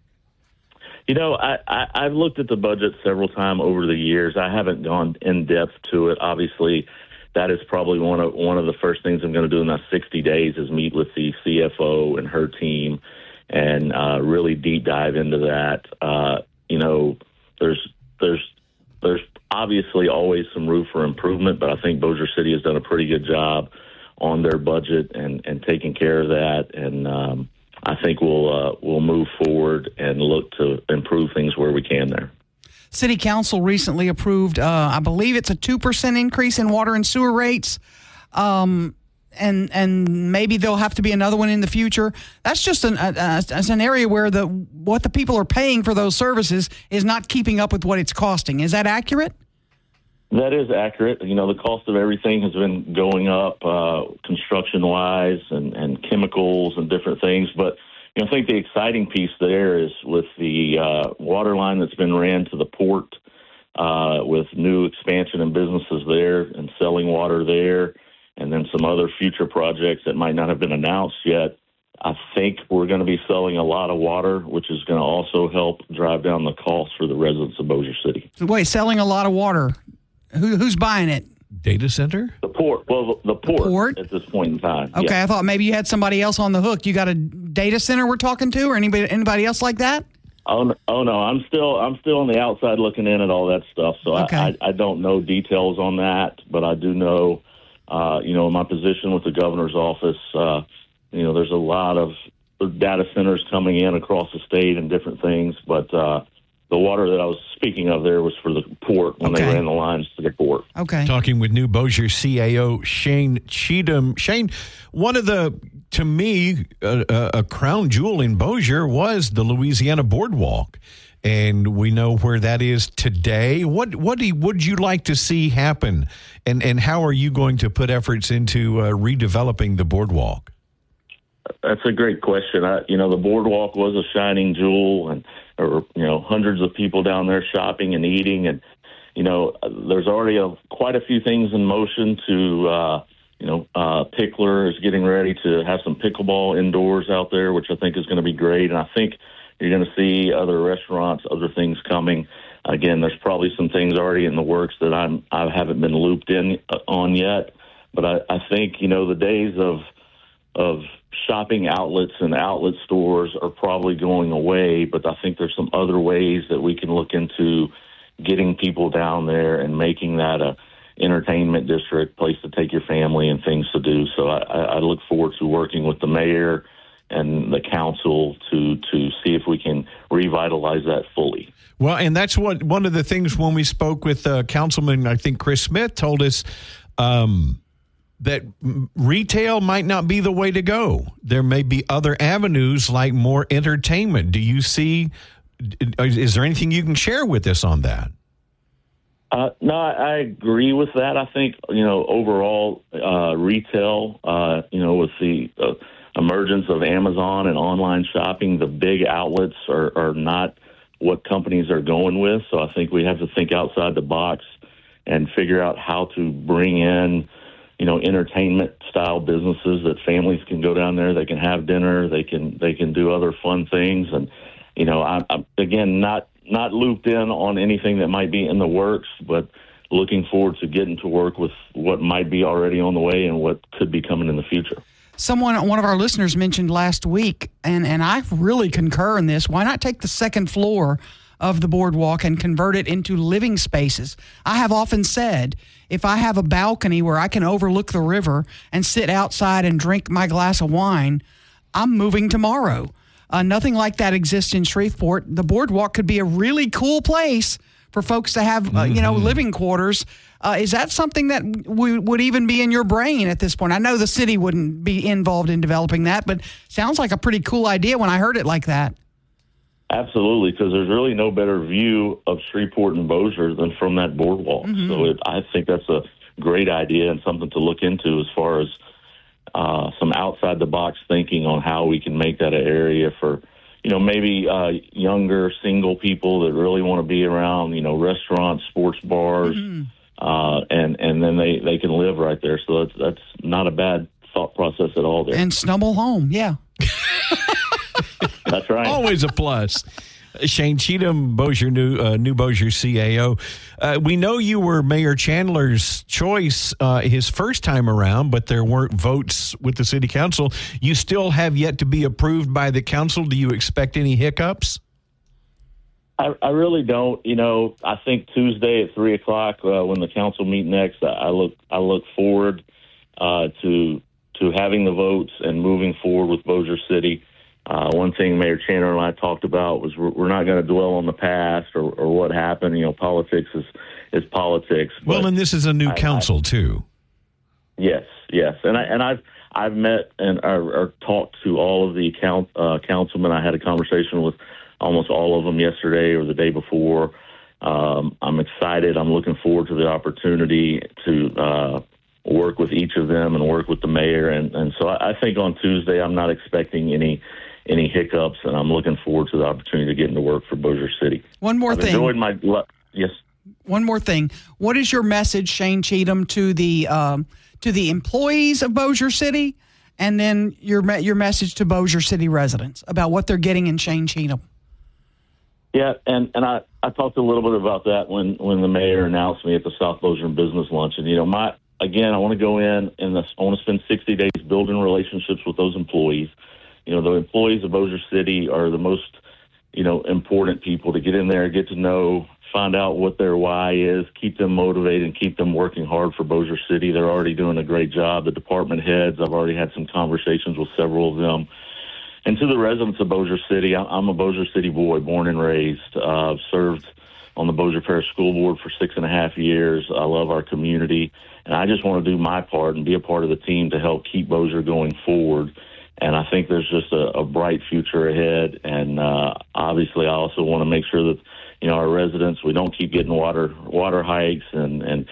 I've looked at the budget several times over the years. I haven't gone in depth to it. Obviously, that is probably one of the first things I'm going to do in that 60 days is meet with the CFO and her team and really deep dive into that. There's obviously always some room for improvement, but I think Bossier City has done a pretty good job on their budget and taking care of that. And I think we'll move forward and look to improve things where we can there. City Council recently approved, I believe it's a 2% increase in water and sewer rates. And maybe there'll have to be another one in the future. That's just an area where what the people are paying for those services is not keeping up with what it's costing. Is that accurate? That is accurate. The cost of everything has been going up, construction-wise and chemicals and different things. But I think the exciting piece there is with the water line that's been ran to the port, with new expansion and businesses there and selling water there, and then some other future projects that might not have been announced yet. I think we're going to be selling a lot of water, which is going to also help drive down the cost for the residents of Bossier City. So wait, selling a lot of water. Who's buying it? Data center? The port. Well, the port at this point in time. Okay, yeah. I thought maybe you had somebody else on the hook. You got a data center we're talking to, or anybody else like that? Oh no, I'm still on the outside looking in at all that stuff. So okay. I don't know details on that, but I do know, in my position with the governor's office, there's a lot of data centers coming in across the state and different things, but the water that I was speaking of there was for the port when they ran the lines to the port. Okay. Talking with new Bossier CAO Shane Cheatham. Shane, one of to me, a crown jewel in Bossier was the Louisiana Boardwalk. And we know where that is today. What would you like to see happen? And how are you going to put efforts into redeveloping the boardwalk? That's a great question. The boardwalk was a shining jewel, and there were, hundreds of people down there shopping and eating. And, there's already quite a few things in motion to, Pickler is getting ready to have some pickleball indoors out there, which I think is going to be great. And I think you're going to see other restaurants, other things coming. Again, there's probably some things already in the works that I haven't been looped in on yet. But I think, the days of shopping outlets and outlet stores are probably going away, but I think there's some other ways that we can look into getting people down there and making that a entertainment district, place to take your family and things to do. So I look forward to working with the mayor and the council to see if we can revitalize that fully. Well, and that's one of the things when we spoke with Councilman, I think Chris Smith told us that retail might not be the way to go. There may be other avenues like more entertainment. Do you see, is there anything you can share with us on that? No, I agree with that. I think, overall retail, with the emergence of Amazon and online shopping, the big outlets are not what companies are going with. So I think we have to think outside the box and figure out how to bring in, entertainment style businesses that families can go down there. They can have dinner. They can do other fun things. And, I'm again, not looped in on anything that might be in the works, but looking forward to getting to work with what might be already on the way and what could be coming in the future. One of our listeners mentioned last week, and I really concur in this, why not take the second floor of the boardwalk and convert it into living spaces? I have often said, if I have a balcony where I can overlook the river and sit outside and drink my glass of wine, I'm moving tomorrow. Nothing like that exists in Shreveport. The boardwalk could be a really cool place for folks to have, living quarters. Is that something that would even be in your brain at this point? I know the city wouldn't be involved in developing that, but sounds like a pretty cool idea when I heard it like that. Absolutely, because there's really no better view of Shreveport and Bossier than from that boardwalk. Mm-hmm. So I think that's a great idea and something to look into as far as some outside-the-box thinking on how we can make that an area for, maybe younger single people that really want to be around, restaurants, sports bars, mm-hmm. And then they can live right there. So that's not a bad thought process at all there. And snuggle home, yeah. That's right. Always a plus. Shane Cheatham, new Bossier CAO. We know you were Mayor Chandler's choice his first time around, but there weren't votes with the city council. You still have yet to be approved by the council. Do you expect any hiccups? I really don't. I think Tuesday at 3:00 when the council meet next, I look forward to having the votes and moving forward with Bossier City. One thing Mayor Chandler and I talked about was we're not going to dwell on the past or what happened. Politics is politics. Well, and this is a new council too. Yes, and I've met and or talked to all of the councilmen. I had a conversation with almost all of them yesterday or the day before. I'm excited. I'm looking forward to the opportunity to work with each of them and work with the mayor. And so I think on Tuesday I'm not expecting any hiccups, and I'm looking forward to the opportunity to get into work for Bossier City. One more thing. Yes. One more thing. What is your message, Shane Cheatham, to the employees of Bossier City, and then your message to Bossier City residents about what they're getting in Shane Cheatham? Yeah, and I talked a little bit about that when the mayor announced me at the South Bossier Business Luncheon. I want to go in and I want to spend 60 days building relationships with those employees. The employees of Bossier City are the most, important people to get in there, get to know, find out what their why is, keep them motivated, and keep them working hard for Bossier City. They're already doing a great job. The department heads, I've already had some conversations with several of them. And to the residents of Bossier City, I'm a Bossier City boy, born and raised. I've served on the Bossier Parish School Board for 6.5 years. I love our community, and I just want to do my part and be a part of the team to help keep Bossier going forward. And I think there's just a bright future ahead. And obviously, I also want to make sure that our residents, we don't keep getting water hikes, and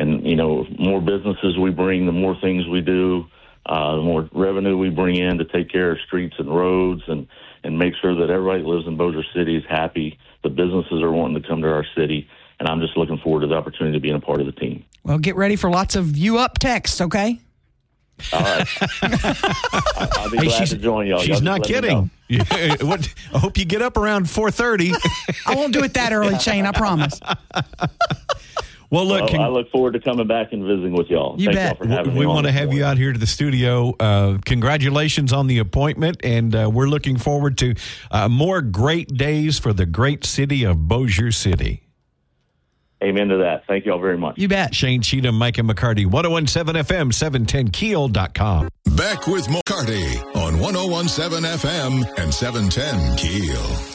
more businesses we bring, the more things we do, the more revenue we bring in to take care of streets and roads and make sure that everybody that lives in Bossier City is happy. The businesses are wanting to come to our city, and I'm just looking forward to the opportunity to being a part of the team. Well, get ready for lots of you up texts, okay? All right. I'll be glad to join y'all. She's not kidding. I hope you get up around 4:30. I won't do it that early, Shane, I promise. Well, look, I look forward to coming back and visiting with y'all. You Thank bet. y'all for having me. We want to have you out here to the studio. Congratulations on the appointment, and we're looking forward to more great days for the great city of Bossier City. Amen to that. Thank you all very much. You bet. Shane Cheatham, Micah McCarty, 1017 FM, 710keel.com. Back with McCarty on 1017 FM and 710 Keel.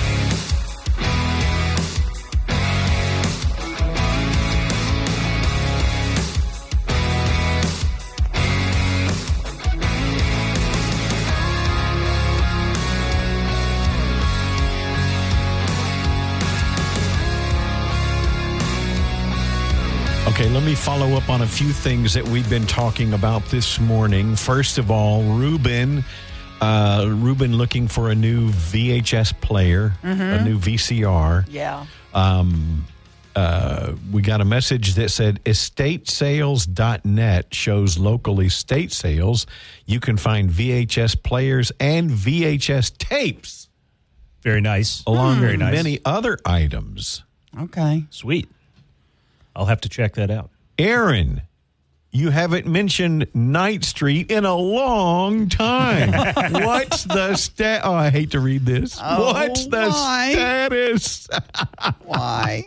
Okay, let me follow up on a few things that we've been talking about this morning. First of all, Ruben looking for a new VHS player, a new VCR. Yeah. We got a message that said estatesales.net shows local estate sales. You can find VHS players and VHS tapes. Very nice. Along Very with nice. many other items. Okay. Sweet. I'll have to check that out. Aaron, you haven't mentioned Night Street in a long time. What's the Oh, I hate to read this. What's the status? Why?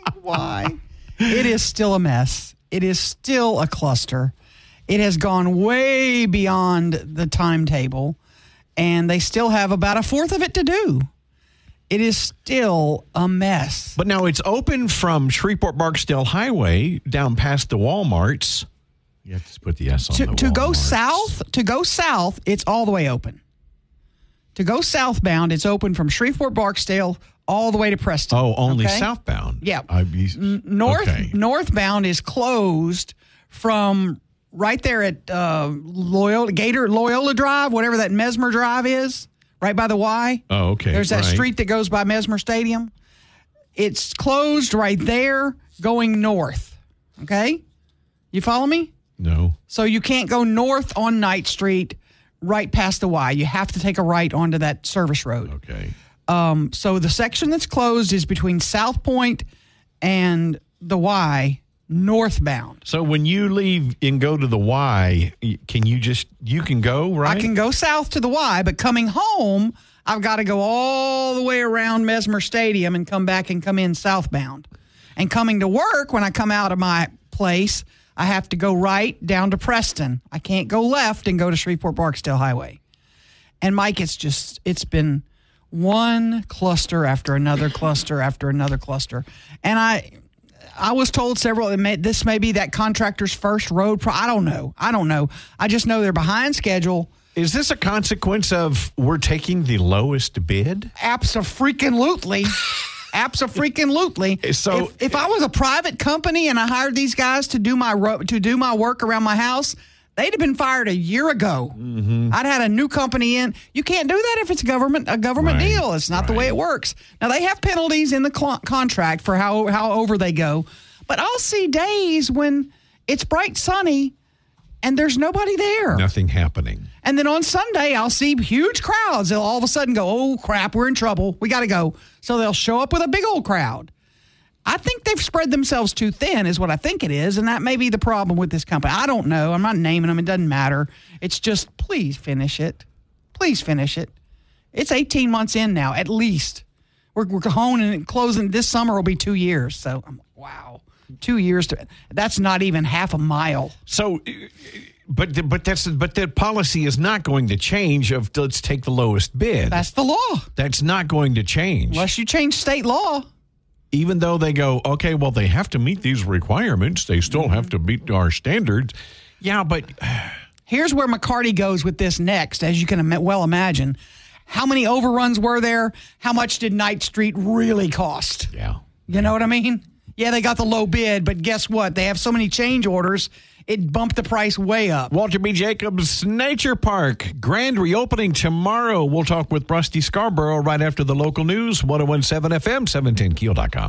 It is still a mess. It is still a cluster. It has gone way beyond the timetable, and they still have about a fourth of it to do. It is still a mess. But now it's open from Shreveport-Barksdale Highway down past the Walmarts. You have to put the S on the To go Walmarts. south, it's all the way open. To go southbound, it's open from Shreveport-Barksdale all the way to Preston. Oh, only okay? southbound. Yeah. Okay. Northbound is closed from right there at Loyola Drive, whatever that Mesmer Drive is, right by the Y. Oh, okay. There's that right. street that goes by Mesmer Stadium. It's closed right there going north. Okay? You follow me? No. So you can't go north on Night Street right past the Y. You have to take a right onto that service road. Okay. So the section that's closed is between South Point and the Y, northbound. So when you leave and go to the Y, you can go, right? I can go south to the Y, but coming home, I've got to go all the way around Mesmer Stadium and come back and come in southbound. And coming to work, when I come out of my place, I have to go right down to Preston. I can't go left and go to Shreveport-Barksdale Highway. And Mike, it's been one cluster after another cluster after another cluster. And I was told this may be that contractor's first road. I don't know. I just know they're behind schedule. Is this a consequence of we're taking the lowest bid? Abso-freaking-lutely. Abso-freaking-lutely. So if I was a private company and I hired these guys to do my work around my house, they'd have been fired a year ago. Mm-hmm. I'd had a new company in. You can't do that if it's a government right, deal. It's not the way it works. Now, they have penalties in the contract for how over they go. But I'll see days when it's bright sunny and there's nobody there. Nothing happening. And then on Sunday, I'll see huge crowds. They'll all of a sudden go, oh, crap, we're in trouble. We got to go. So they'll show up with a big old crowd. I think they've spread themselves too thin is what I think it is, and that may be the problem with this company. I don't know. I'm not naming them. It doesn't matter. It's just, please finish it. Please finish it. It's 18 months in now, at least. We're honing and closing. This summer will be 2 years. So, wow. 2 years. That's not even half a mile. So, but the policy is not going to change of let's take the lowest bid. That's the law. That's not going to change. Unless you change state law. Even though they go, okay, well, they have to meet these requirements. They still have to meet our standards. Yeah, but here's where McCarty goes with this next, as you can well imagine. How many overruns were there? How much did Night Street really cost? Yeah. You know what I mean? Yeah, they got the low bid, but guess what? They have so many change orders, it bumped the price way up. Walter B. Jacobs Nature Park, grand reopening tomorrow. We'll talk with Rusty Scarborough right after the local news, 1017 FM, 710keel.com.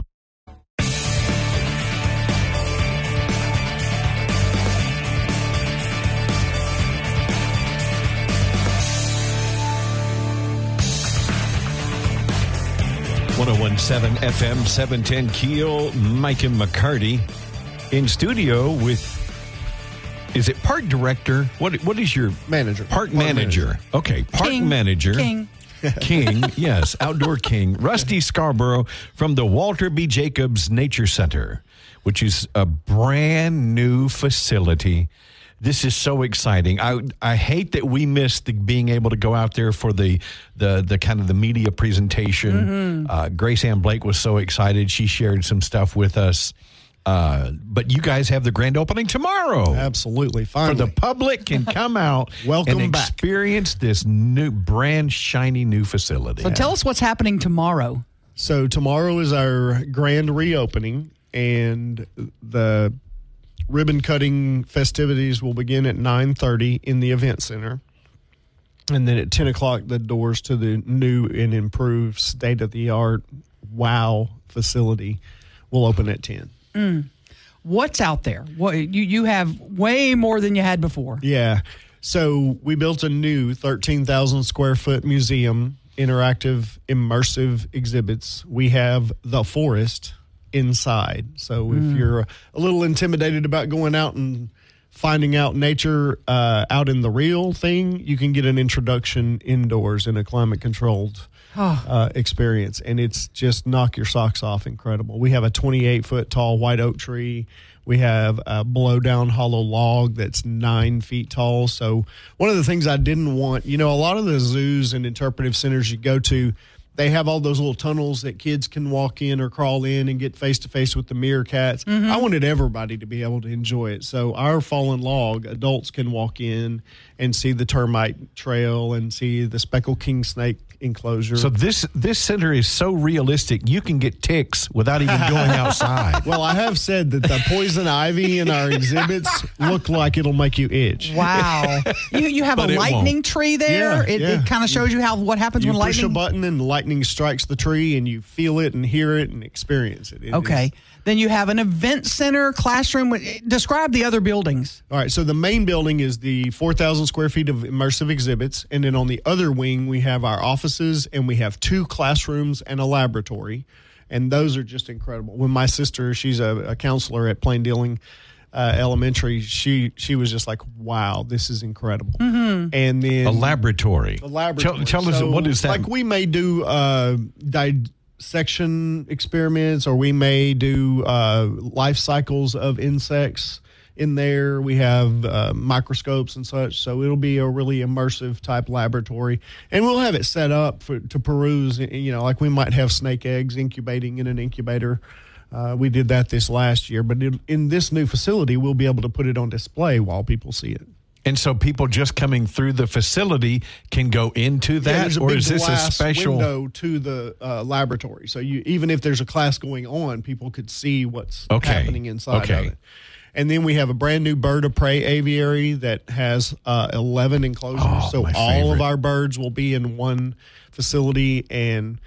.117 FM, 710 Keel, Mike and McCarty in studio with, is it park director? What is your manager? Park manager. Okay, park manager. King. king, yes, outdoor king, Rusty Scarborough from the Walter B. Jacobs Nature Center, which is a brand new facility. This is so exciting. I hate that we missed being able to go out there for the kind of the media presentation. Grace Ann Blake was so excited. She shared some stuff with us. But you guys have the grand opening tomorrow. Absolutely. Finally. For the public can come out Welcome and back. experience this new, brand shiny new facility. So tell us what's happening tomorrow. So tomorrow is our grand reopening, and the ribbon cutting festivities will begin at 9:30 in the event center. And then at 10 o'clock, the doors to the new and improved state-of-the-art WOW facility will open at 10. What's out there? What you have way more than you had before. Yeah. So we built a new 13,000 square foot museum, interactive, immersive exhibits. We have the forest inside. So if you're a little intimidated about going out and finding out nature out in the real thing, you can get an introduction indoors in a climate controlled experience, and it's just knock your socks off incredible. We have a 28-foot tall white oak tree. We have a blow down hollow log that's 9 feet tall. So one of the things I didn't want, a lot of the zoos and interpretive centers you go to, they have all those little tunnels that kids can walk in or crawl in and get face to face with the meerkats. I wanted everybody to be able to enjoy it. So our fallen log, adults can walk in and see the termite trail and see the speckled king snake enclosure. So this center is so realistic, you can get ticks without even going outside. Well, I have said that the poison ivy in our exhibits look like it'll make you itch. Wow. You have But a it lightning won't. tree there. Yeah, It kind of shows you what happens You when push lightning. a button and the lightning strikes the tree, and you feel it and hear it and experience it. It Okay. is- Then you have an event center, classroom. Describe the other buildings. All right, so the main building is the 4,000 square feet of immersive exhibits, and then on the other wing we have our offices, and we have 2 classrooms and a laboratory, and those are just incredible. When my sister, she's a counselor at Plain Dealing Elementary, she was just like, "Wow, this is incredible." And then A laboratory. a laboratory. Tell us, So, what is that? Like we may do dissection experiments, or we may do life cycles of insects in there. We have microscopes and such, so it'll be a really immersive type laboratory, and we'll have it set up to peruse. Like we might have snake eggs incubating in an incubator. We did that this last year, but in this new facility, we'll be able to put it on display while people see it. And so people just coming through the facility can go into that, there's a or big is this a glass special? window to the laboratory? So even if there's a class going on, people could see what's happening inside of it. And then we have a brand new bird of prey aviary that has 11 enclosures. So my all favorite. of our birds will be in one facility, and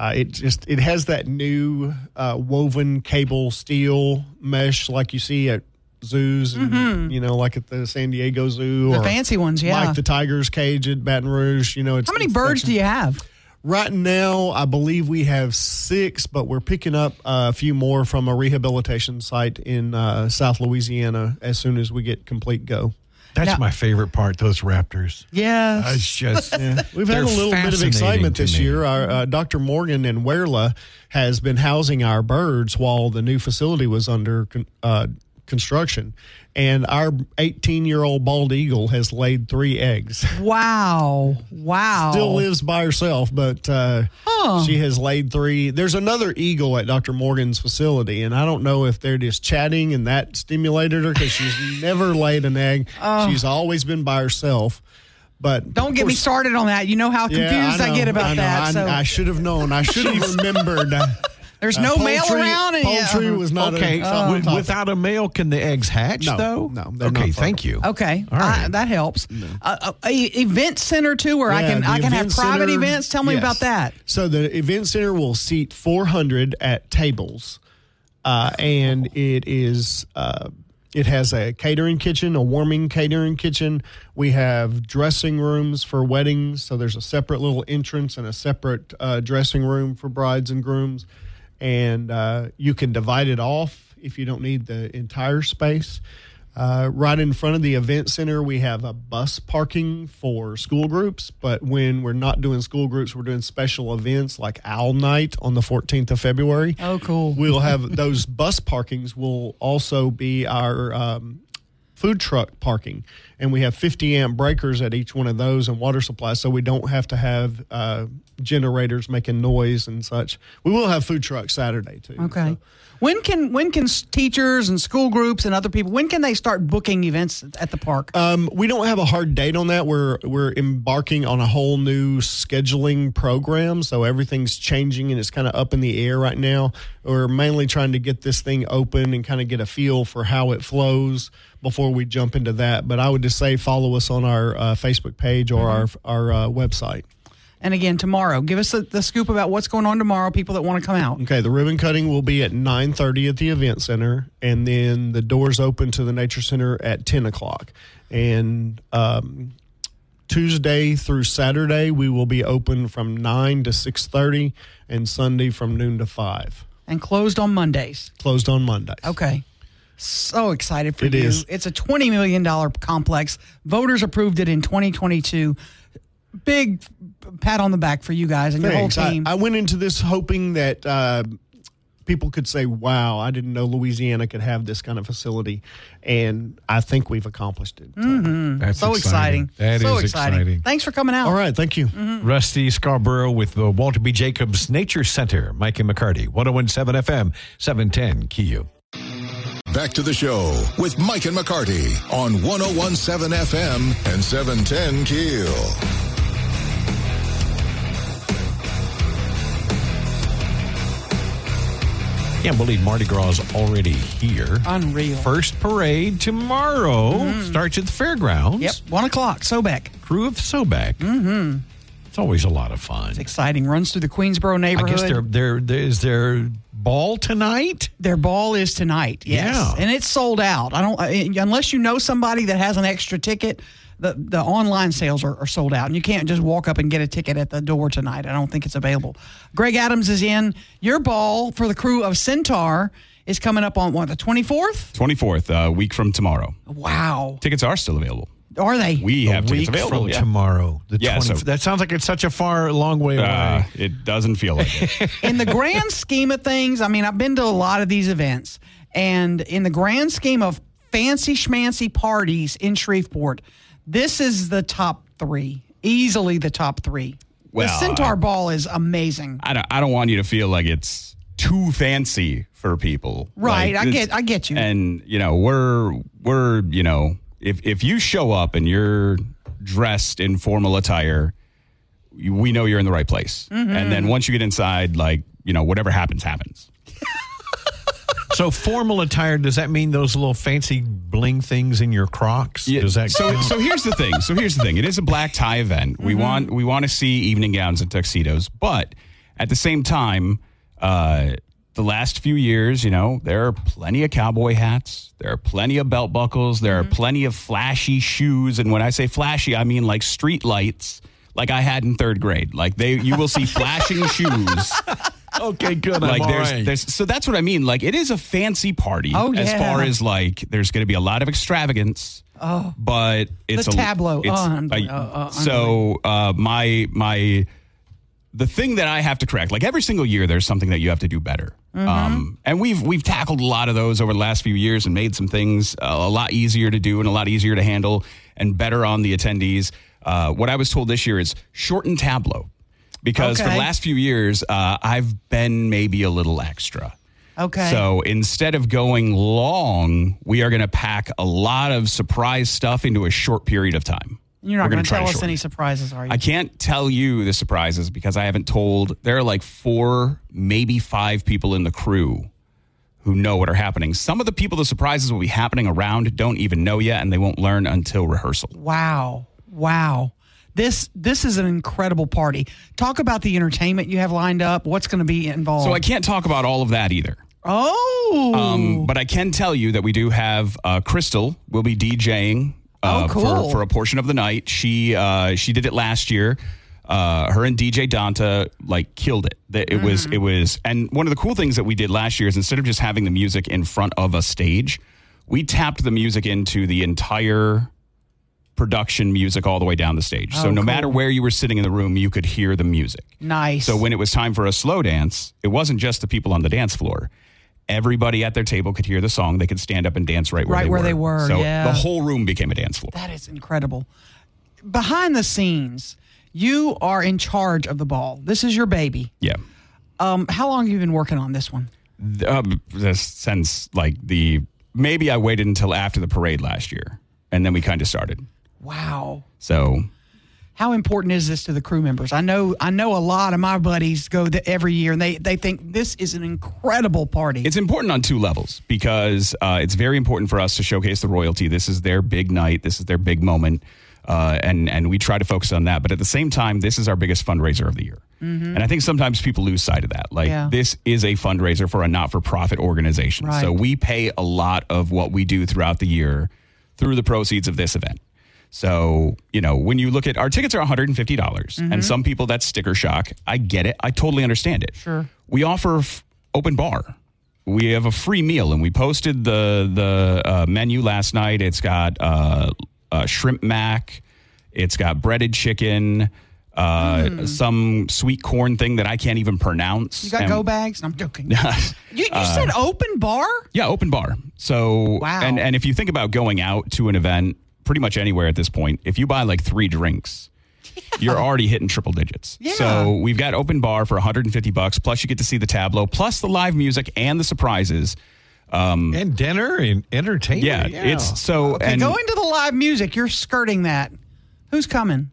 it has that new woven cable steel mesh like you see at zoos, and, like at the San Diego Zoo, The or fancy ones, yeah. Mike the Tiger's cage at Baton Rouge. How many birds do you have? Right now, I believe we have 6, but we're picking up a few more from a rehabilitation site in South Louisiana as soon as we get complete go. That's Now- my favorite part, those raptors. Yes. It's just, We've had a little bit of excitement this year. Our Dr. Morgan in Werla has been housing our birds while the new facility was under construction. And our 18-year-old bald eagle has laid 3 eggs. Wow. Still lives by herself, but she has laid 3. There's another eagle at Dr. Morgan's facility, and I don't know if they're just chatting and that stimulated her, because she's never laid an egg. She's always been by herself. But Don't get me started on that. You know how confused I get about that. So I should have known. I should have remembered. there's no mail Poultry- around. And Poultry was not Okay, a without a male, can the eggs hatch, No, though? no, they're Okay, not thank you. Okay, All right. that helps. A event center too, where I Yeah, can the have event private center- events. Tell me yes. about that. So the event center will seat 400 at tables, and it is it has a catering kitchen, a warming catering kitchen. We have dressing rooms for weddings, so there's a separate little entrance and a separate dressing room for brides and grooms, and you can divide it off if you don't need the entire space. Right in front of the event center, we have a bus parking for school groups. But when we're not doing school groups, we're doing special events like Owl Night on the 14th of February. Oh, cool. We'll have those bus parkings will also be our food truck parking. And we have 50 amp breakers at each one of those and water supplies, so we don't have to have generators making noise and such. We will have food trucks Saturday too. Okay. So. When can teachers and school groups and other people, when can they start booking events at the park? We don't have a hard date on that. We're embarking on a whole new scheduling program, so everything's changing and it's kind of up in the air right now. We're mainly trying to get this thing open and kind of get a feel for how it flows before we jump into that. But I would just say follow us on our Facebook page or our website. And again, tomorrow, give us the scoop about what's going on tomorrow, people that want to come out. Okay, the ribbon cutting will be at 9:30 at the event center, and then the doors open to the Nature Center at 10 o'clock. And Tuesday through Saturday, we will be open from 9 to 6:30, and Sunday from noon to 5. And closed on Mondays. Closed on Mondays. Okay. So excited for It you. is. It's a $20 million complex. Voters approved it in 2022. Big pat on the back for you guys and Thanks. your whole team. I went into this hoping that people could say, wow, I didn't know Louisiana could have this kind of facility. And I think we've accomplished it. That's so exciting. That so is exciting. Thanks for coming out. All right. Thank you. Rusty Scarborough with the Walter B. Jacobs Nature Center. Mike and McCarty, 101.7 FM, 710 KU. Back to the show with Mike and McCarty on 101.7 FM and 710 KEEL. Can't believe Mardi Gras is already here. Unreal. First parade tomorrow starts at the fairgrounds. Yep, 1 o'clock, Sobek. Crew of Sobek. Mm-hmm. It's always a lot of fun. It's exciting. Runs through the Queensboro neighborhood. I guess is their ball tonight? Their ball is tonight, yes. Yeah. And it's sold out. Unless you know somebody that has an extra ticket, the online sales are sold out. And you can't just walk up and get a ticket at the door tonight. I don't think it's available. Greg Adams is in. Your ball for the crew of Centaur is coming up on, the 24th? 24th, a week from tomorrow. Wow. Tickets are still available. Are they? We have a tickets week available. from tomorrow. The Yeah, 20 so- that sounds like it's such a long way away. It doesn't feel like it. In the grand scheme of things, I've been to a lot of these events, and in the grand scheme of fancy schmancy parties in Shreveport, this is the top 3, easily the top 3. Well, the Centaur Ball is amazing. I don't want you to feel like it's too fancy for people. Right, Like, I get you. And we're if you show up and you're dressed in formal attire, we know you're in the right place. Mm-hmm. And then once you get inside, whatever happens. So formal attire, does that mean those little fancy bling things in your Crocs? Does that So here's the thing. It is a black tie event. Mm-hmm. We want to see evening gowns and tuxedos, but at the same time, the last few years, there are plenty of cowboy hats, there are plenty of belt buckles, there are plenty of flashy shoes, and when I say flashy, I mean like street lights, like I had in 3rd grade. Like you will see flashing shoes. Okay, good. Like I'm all right. there's so that's what I mean. Like it is a fancy party as far as there's going to be a lot of extravagance. Oh, but it's the tableau. The thing that I have to correct, like every single year, there's something that you have to do better. And we've tackled a lot of those over the last few years and made some things a lot easier to do and a lot easier to handle and better on the attendees. What I was told this year is shorten tableau. Because for the last few years, I've been maybe a little extra. Okay. So instead of going long, we are going to pack a lot of surprise stuff into a short period of time. You're not going to tell us shorten any surprises, are you? I can't tell you the surprises because I haven't told. There are like 4, maybe 5 people in the crew who know what are happening. Some of the people the surprises will be happening around don't even know yet, and they won't learn until rehearsal. Wow. This is an incredible party. Talk about the entertainment you have lined up. What's going to be involved? So I can't talk about all of that either. Oh. But I can tell you that we do have Crystal will be DJing cool. for a portion of the night. She did it last year. Her and DJ Donta killed it. It was, and one of the cool things that we did last year is instead of just having the music in front of a stage, we tapped the music into the entire production music all the way down the stage. So no matter where you were sitting in the room, you could hear the music. Nice. So when it was time for a slow dance, it wasn't just the people on the dance floor. Everybody at their table could hear the song. They could stand up and dance right where they were. So the whole room became a dance floor. That is incredible. Behind the scenes, you are in charge of the ball. This is your baby. Yeah. How long have you been working on this one? Since maybe I waited until after the parade last year, and then we kind of started. Wow. So, how important is this to the crew members? I know a lot of my buddies go every year, and they think this is an incredible party. It's important on two levels because it's very important for us to showcase the royalty. This is their big night. This is their big moment. And we try to focus on that. But at the same time, this is our biggest fundraiser of the year. Mm-hmm. And I think sometimes people lose sight of that. This is a fundraiser for a not-for-profit organization. Right. So we pay a lot of what we do throughout the year through the proceeds of this event. So, when you look at our tickets are $150, and some people that's sticker shock. I get it. I totally understand it. Sure. We offer open bar. We have a free meal, and we posted the menu last night. It's got shrimp mac. It's got breaded chicken, some sweet corn thing that I can't even pronounce. You got go bags? I'm joking. You said open bar? Yeah, open bar. So, wow. And if you think about going out to an event, pretty much anywhere at this point, if you buy 3 drinks, you're already hitting triple digits. Yeah. So we've got open bar for $150, plus you get to see the tableau, plus the live music and the surprises. And dinner and entertainment. Yeah. It's so. Okay, and going to the live music, you're skirting that. Who's coming?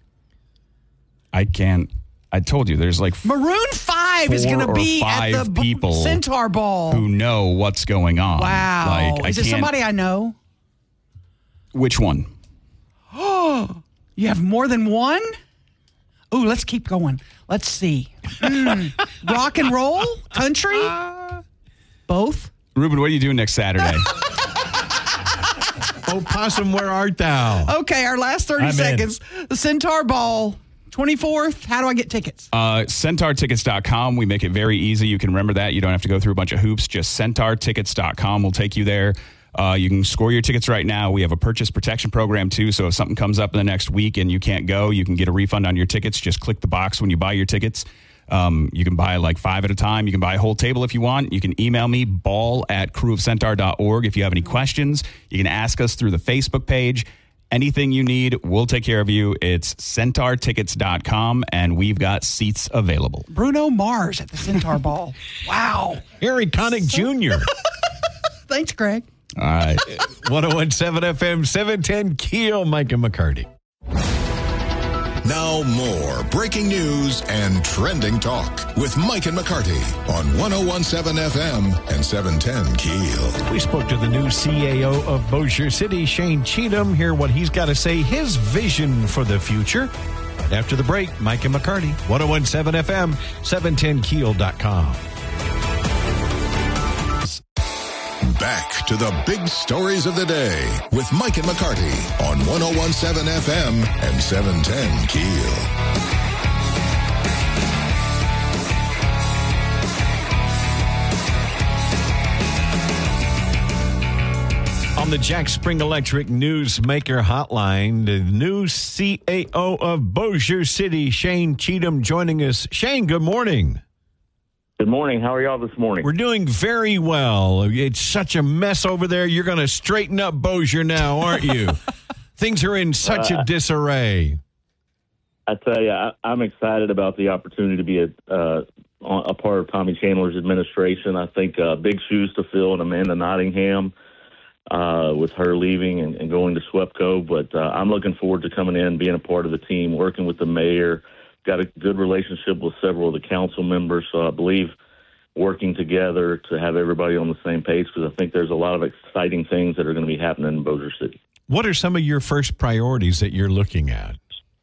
I can't. I told you there's Maroon 5 is going to be at the people Centaur Ball who know what's going on. Wow. Is it somebody I know? Which one? Oh, you have more than one? Ooh, let's keep going. Let's see. Rock and roll? Country? Both? Ruben, what are you doing next Saturday? Oh, possum, where art thou? Okay, our last 30 seconds. The Centaur Ball, 24th. How do I get tickets? CentaurTickets.com. We make it very easy. You can remember that. You don't have to go through a bunch of hoops. Just CentaurTickets.com will take you there. You can score your tickets right now. We have a purchase protection program, too. So if something comes up in the next week and you can't go, you can get a refund on your tickets. Just click the box when you buy your tickets. You can buy 5 at a time. You can buy a whole table if you want. You can email me, ball@crewofcentaur.org. If you have any questions, you can ask us through the Facebook page. Anything you need, we'll take care of you. It's CentaurTickets.com, and we've got seats available. Bruno Mars at the Centaur Ball. Wow. Harry Connick Jr. Thanks, Greg. All right. 101.7 FM, 710 Keel, Mike and McCarty. Now more breaking news and trending talk with Mike and McCarty on 101.7 FM and 710 Keel. We spoke to the new CAO of Bossier City, Shane Cheatham. Hear what he's got to say, his vision for the future. Right after the break, Mike and McCarty, 101.7 FM, 710keel.com. Back to the big stories of the day with Mike and McCarty on 101.7 FM and 710 Keel. On the Jack Spring Electric Newsmaker Hotline, the new CAO of Bossier City, Shane Cheatham, joining us. Shane, good morning. Good morning. How are y'all this morning? We're doing very well. It's such a mess over there. You're going to straighten up Bossier now, aren't you? Things are in such a disarray. I tell you, I'm excited about the opportunity to be a part of Tommy Chandler's administration. I think big shoes to fill in Amanda Nottingham with her leaving and going to SWEPCO. But I'm looking forward to coming in, being a part of the team, working with the mayor. Got a good relationship with several of the council members, so I believe working together to have everybody on the same page, because I think there's a lot of exciting things that are going to be happening in Bossier City. What are some of your first priorities that you're looking at?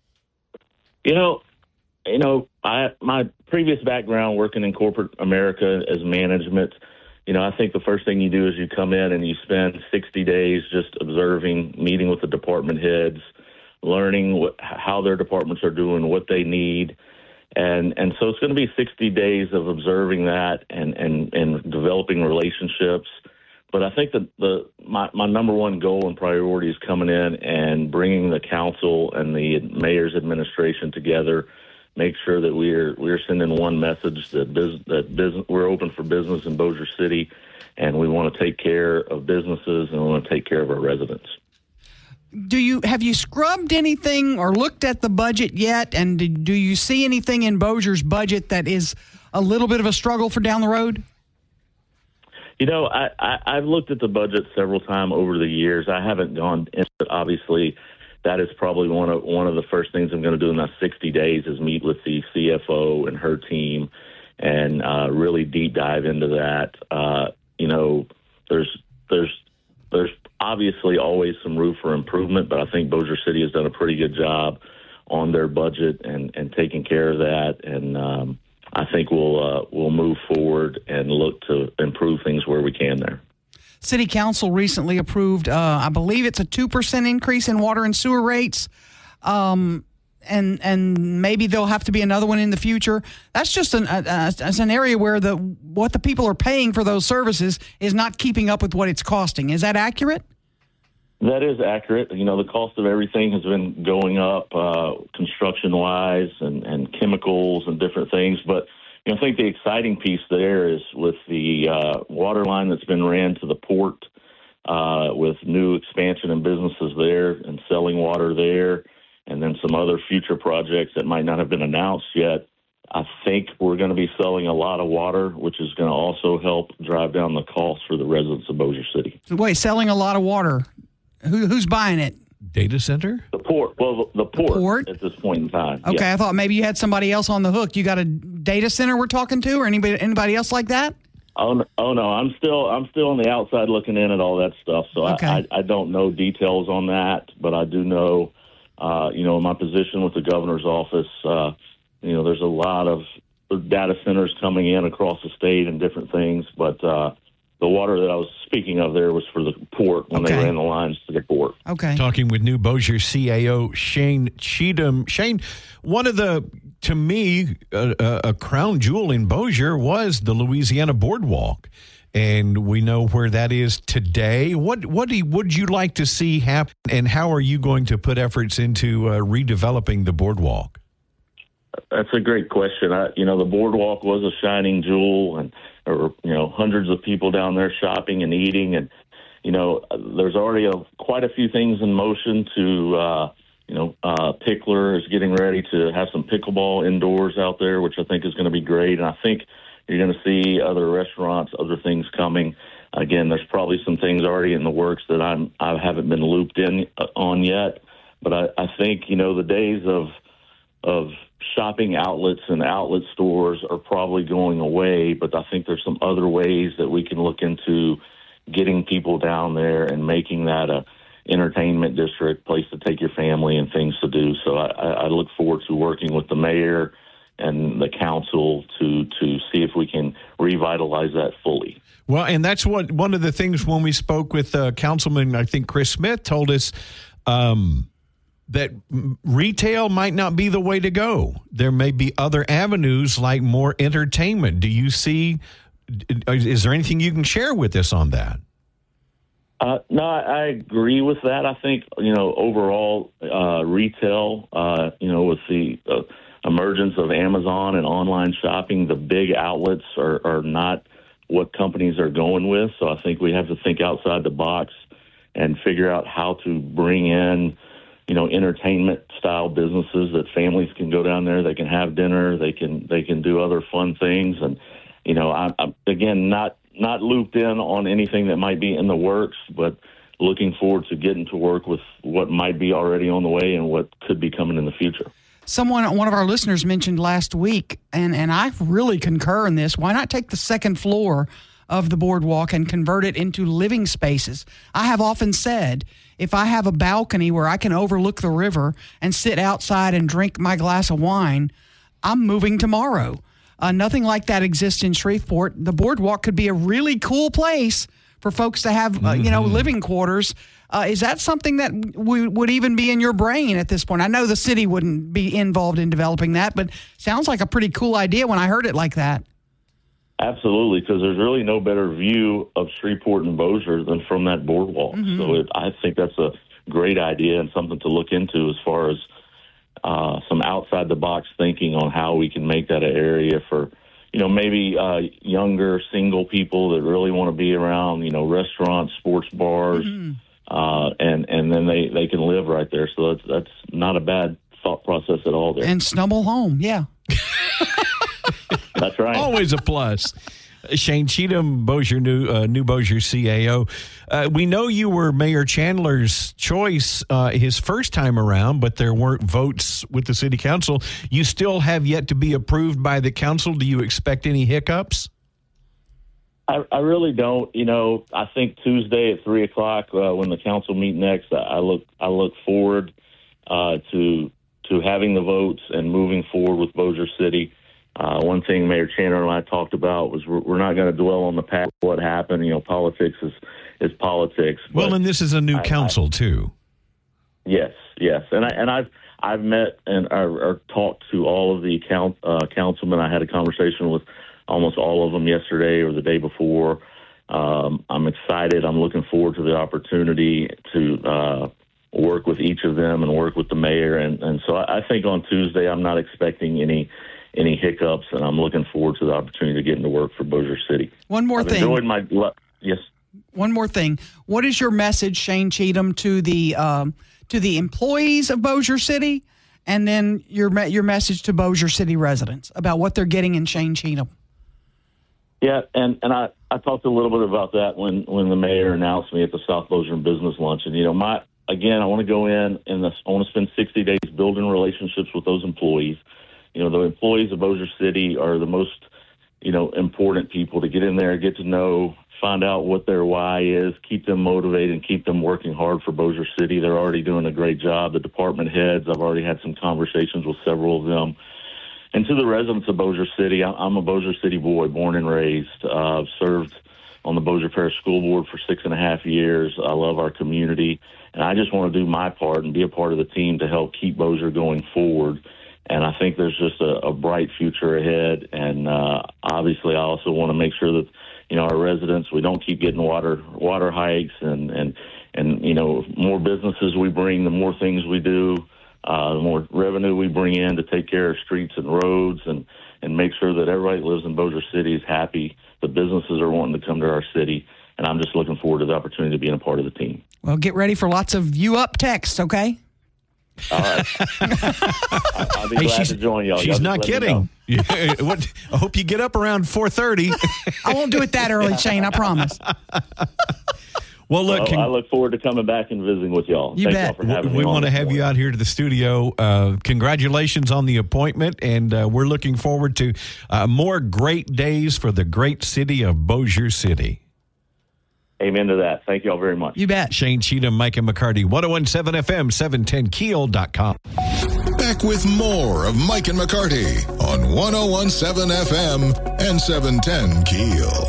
My previous background working in corporate America as management, I think the first thing you do is you come in and you spend 60 days just observing, meeting with the department heads, learning how their departments are doing, what they need. And so it's going to be 60 days of observing that and developing relationships, But I think that my number one goal and priority is coming in and bringing the council and the mayor's administration together, make sure that we're sending one message that we're open for business in Bossier City, and we want to take care of businesses and we want to take care of our residents. Have you scrubbed anything or looked at the budget yet? And do you see anything in Bossier's budget that is a little bit of a struggle for down the road? You know, I've looked at the budget several times over the years. I haven't gone into it. Obviously, that is probably one of the first things I'm going to do in the 60 days is meet with the CFO and her team and really deep dive into that. You know, there's obviously always some room for improvement, but I think Bossier City has done a pretty good job on their budget and taking care of that. And I think we'll move forward and look to improve things where we can there. City Council recently approved, I believe it's a 2% increase in water and sewer rates, and maybe there'll have to be another one in the future. That's just an area where what the people are paying for those services is not keeping up with what it's costing. Is that accurate? That is accurate. You know, the cost of everything has been going up, construction-wise and chemicals and different things. But I think the exciting piece there is with the water line that's been ran to the port, with new expansion and businesses there and selling water there, and then some other future projects that might not have been announced yet. I think we're going to be selling a lot of water, which is going to also help drive down the cost for the residents of Bossier City. So wait, selling a lot of water. Who's buying it? Data center? The port. Well, the port at this point in time. Okay, yeah. I thought maybe you had somebody else on the hook. You got a data center we're talking to, or anybody else like that? Oh no, I'm still on the outside looking in at all that stuff. So okay. I don't know details on that, but I do know, in my position with the governor's office, there's a lot of data centers coming in across the state and different things, but the water that I was speaking of there was for the port when they ran the lines to the port. Okay. Talking with new Bossier CAO Shane Cheatham. Shane, one of to me, a crown jewel in Bossier was the Louisiana Boardwalk. And we know where that is today. What would you like to see happen, and how are you going to put efforts into redeveloping the boardwalk? That's a great question. The boardwalk was a shining jewel, and there were hundreds of people down there shopping and eating, and there's already quite a few things in motion to. Pickler is getting ready to have some pickleball indoors out there, which I think is going to be great, and I think you're going to see other restaurants, other things coming. Again, there's probably some things already in the works that I haven't been looped in on yet, but I think the days of shopping outlets and outlet stores are probably going away, but I think there's some other ways that we can look into getting people down there and making that a entertainment district, place to take your family and things to do. So I look forward to working with the mayor and the council to see if we can revitalize that fully. Well, and that's one of the things when we spoke with Councilman, I think Chris Smith told us, that retail might not be the way to go. There may be other avenues like more entertainment. Do you see, is there anything you can share with us on that? No, I agree with that. I think, overall retail, with the emergence of Amazon and online shopping, the big outlets are not what companies are going with. So I think we have to think outside the box and figure out how to bring in entertainment style businesses that families can go down there. They can have dinner. They can do other fun things. And, I'm again, not looped in on anything that might be in the works, but looking forward to getting to work with what might be already on the way and what could be coming in the future. One of our listeners mentioned last week, and I really concur in this, why not take the second floor of the boardwalk and convert it into living spaces? I have often said, if I have a balcony where I can overlook the river and sit outside and drink my glass of wine, I'm moving tomorrow. Nothing like that exists in Shreveport. The boardwalk could be a really cool place for folks to have, living quarters. Is that something that would even be in your brain at this point? I know the city wouldn't be involved in developing that, but sounds like a pretty cool idea when I heard it like that. Absolutely, because there's really no better view of Shreveport and Bossier than from that boardwalk. So I think that's a great idea and something to look into as far as some outside-the-box thinking on how we can make that an area for, maybe younger single people that really want to be around, restaurants, sports bars, and then they can live right there. So that's not a bad thought process at all there. And snuggle home, yeah. That's right. Always a plus. Shane Cheatham, Bossier new Bossier CAO. We know you were Mayor Chandler's choice his first time around, but there weren't votes with the city council. You still have yet to be approved by the council. Do you expect any hiccups? I really don't. I think Tuesday at 3:00 when the council meet next, I look forward to having the votes and moving forward with Bossier City. One thing Mayor Chandler and I talked about was we're not going to dwell on the past, what happened. Politics is politics. Well, and this is a new council too. Yes, and I've met and or talked to all of the councilmen. I had a conversation with almost all of them yesterday or the day before. I'm excited. I'm looking forward to the opportunity to work with each of them and work with the mayor. And so I think on Tuesday I'm not expecting any hiccups, and I'm looking forward to the opportunity to get into work for Bossier City. One more thing. Yes. One more thing. What is your message, Shane Cheatham, to the employees of Bossier City, and then your message to Bossier City residents about what they're getting in Shane Cheatham? Yeah, and I talked a little bit about that when the mayor announced me at the South Bossier Business Luncheon. I want to go in and I want to spend 60 days building relationships with those employees. The employees of Bossier City are the most, important people to get in there, get to know, find out what their why is, keep them motivated, and keep them working hard for Bossier City. They're already doing a great job. The department heads, I've already had some conversations with several of them. And to the residents of Bossier City, I'm a Bossier City boy, born and raised. I've served on the Bossier Parish School Board for 6.5 years. I love our community, and I just want to do my part and be a part of the team to help keep Bossier going forward. And I think there's just a bright future ahead. And obviously, I also want to make sure that our residents, we don't keep getting water hikes, and more businesses we bring, the more things we do, the more revenue we bring in to take care of streets and roads, and make sure that everybody that lives in Bossier City is happy. The businesses are wanting to come to our city, and I'm just looking forward to the opportunity to being a part of the team. Well, get ready for lots of you up texts, okay? All right. I'll be glad to join y'all. She's not kidding. I hope you get up around 4:30. I won't do it that early, Shane, I promise. Well, look, I look forward to coming back and visiting with y'all. You Thank bet. y'all for having me. We want to have you out here to the studio. Congratulations on the appointment, and we're looking forward to more great days for the great city of Bossier City. Amen to that. Thank y'all very much. You bet. Shane Cheatham, Mike and McCarty, 101.7 FM, 710keel.com. Back with more of Mike and McCarty on 101.7 FM and 710 Keel.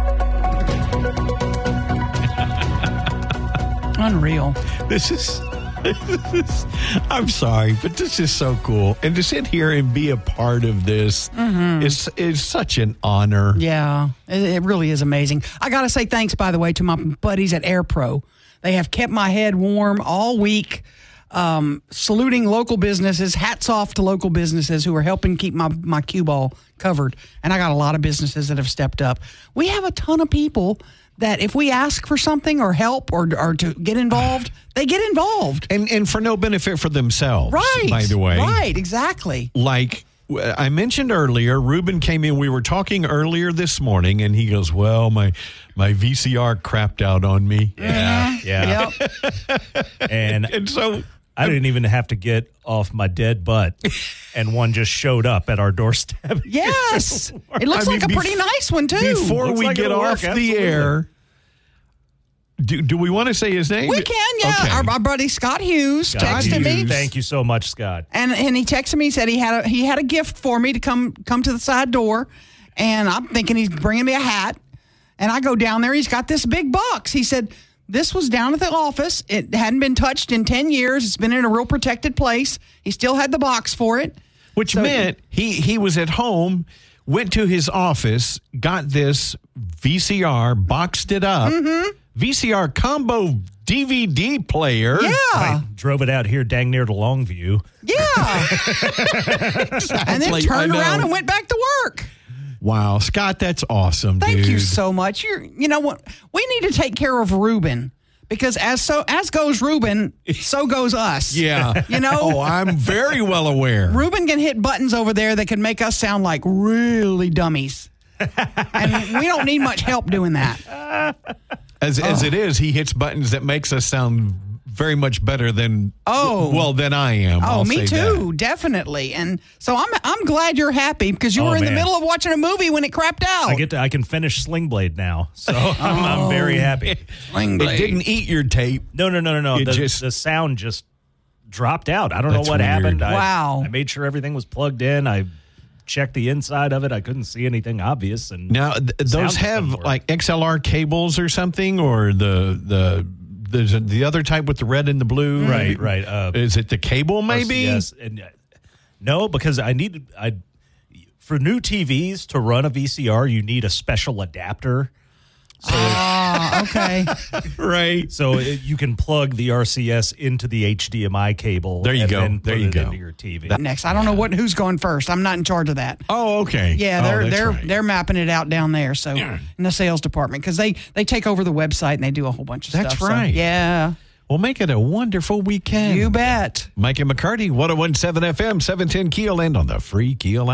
Unreal. This is, I'm sorry, but this is so cool. And to sit here and be a part of this is such an honor. Yeah, it really is amazing. I got to say thanks, by the way, to my buddies at AirPro. They have kept my head warm all week, saluting local businesses. Hats off to local businesses who are helping keep my cue ball covered. And I got a lot of businesses that have stepped up. We have a ton of people that if we ask for something or help or to get involved, they get involved. And for no benefit for themselves, right, by the way. Right, exactly. Like I mentioned earlier, Ruben came in. We were talking earlier this morning, and he goes, well, my VCR crapped out on me. Yeah. Yep. And so I didn't even have to get off my dead butt, and one just showed up at our doorstep. Yes. It looks like a pretty nice one, too. Before Looks we like get it'll off work, the absolutely. air, do we want to say his name? We can, yeah. Okay. Our buddy Scott Hughes texted me. Thank you so much, Scott. And he texted me, he said he had a gift for me to come to the side door, and I'm thinking he's bringing me a hat. And I go down there, he's got this big box. He said, this was down at the office. It hadn't been touched in 10 years. It's been in a real protected place. He still had the box for it. Which meant he was at home went to his office, got this VCR, boxed it up, VCR combo DVD player. Yeah. I drove it out here dang near to Longview. Yeah. And then turned I know. around and went back to work. Wow, Scott, that's awesome, Thank dude. you so much. You know what? We need to take care of Ruben because as goes Ruben, so goes us. Yeah. You know? Oh, I'm very well aware. Ruben can hit buttons over there that can make us sound like really dummies. And we don't need much help doing that. As it is, he hits buttons that makes us sound very much better than than I am. Oh, I'll me say too, that. definitely. And so I'm glad you're happy because you were in the man. middle of watching a movie when it crapped out. I can finish Sling Blade now, so I'm very happy. It didn't eat your tape. No. It The sound just dropped out. I don't That's know what weird. happened. Wow. I made sure everything was plugged in. I checked the inside of it. I couldn't see anything obvious. And Now, sound those just have didn't work. like XLR cables or something, or there's the other type with the red and the blue. Right. Is it the cable maybe? Yes. And no, because for new TVs to run a VCR, you need a special adapter. So Okay. Right. So you can plug the RCS into the HDMI cable. There you and go. Then There put you it go. into your TV. Next, I don't know who's going first. I'm not in charge of that. Oh, okay. Yeah, Oh, that's right. they're mapping it out down there. So in the sales department because they take over the website and they do a whole bunch of That's stuff. right. So, yeah, Well, make it a wonderful weekend. you bet. Mike and McCarty, 101.7 FM, 710 Keel, and on the free Keel app.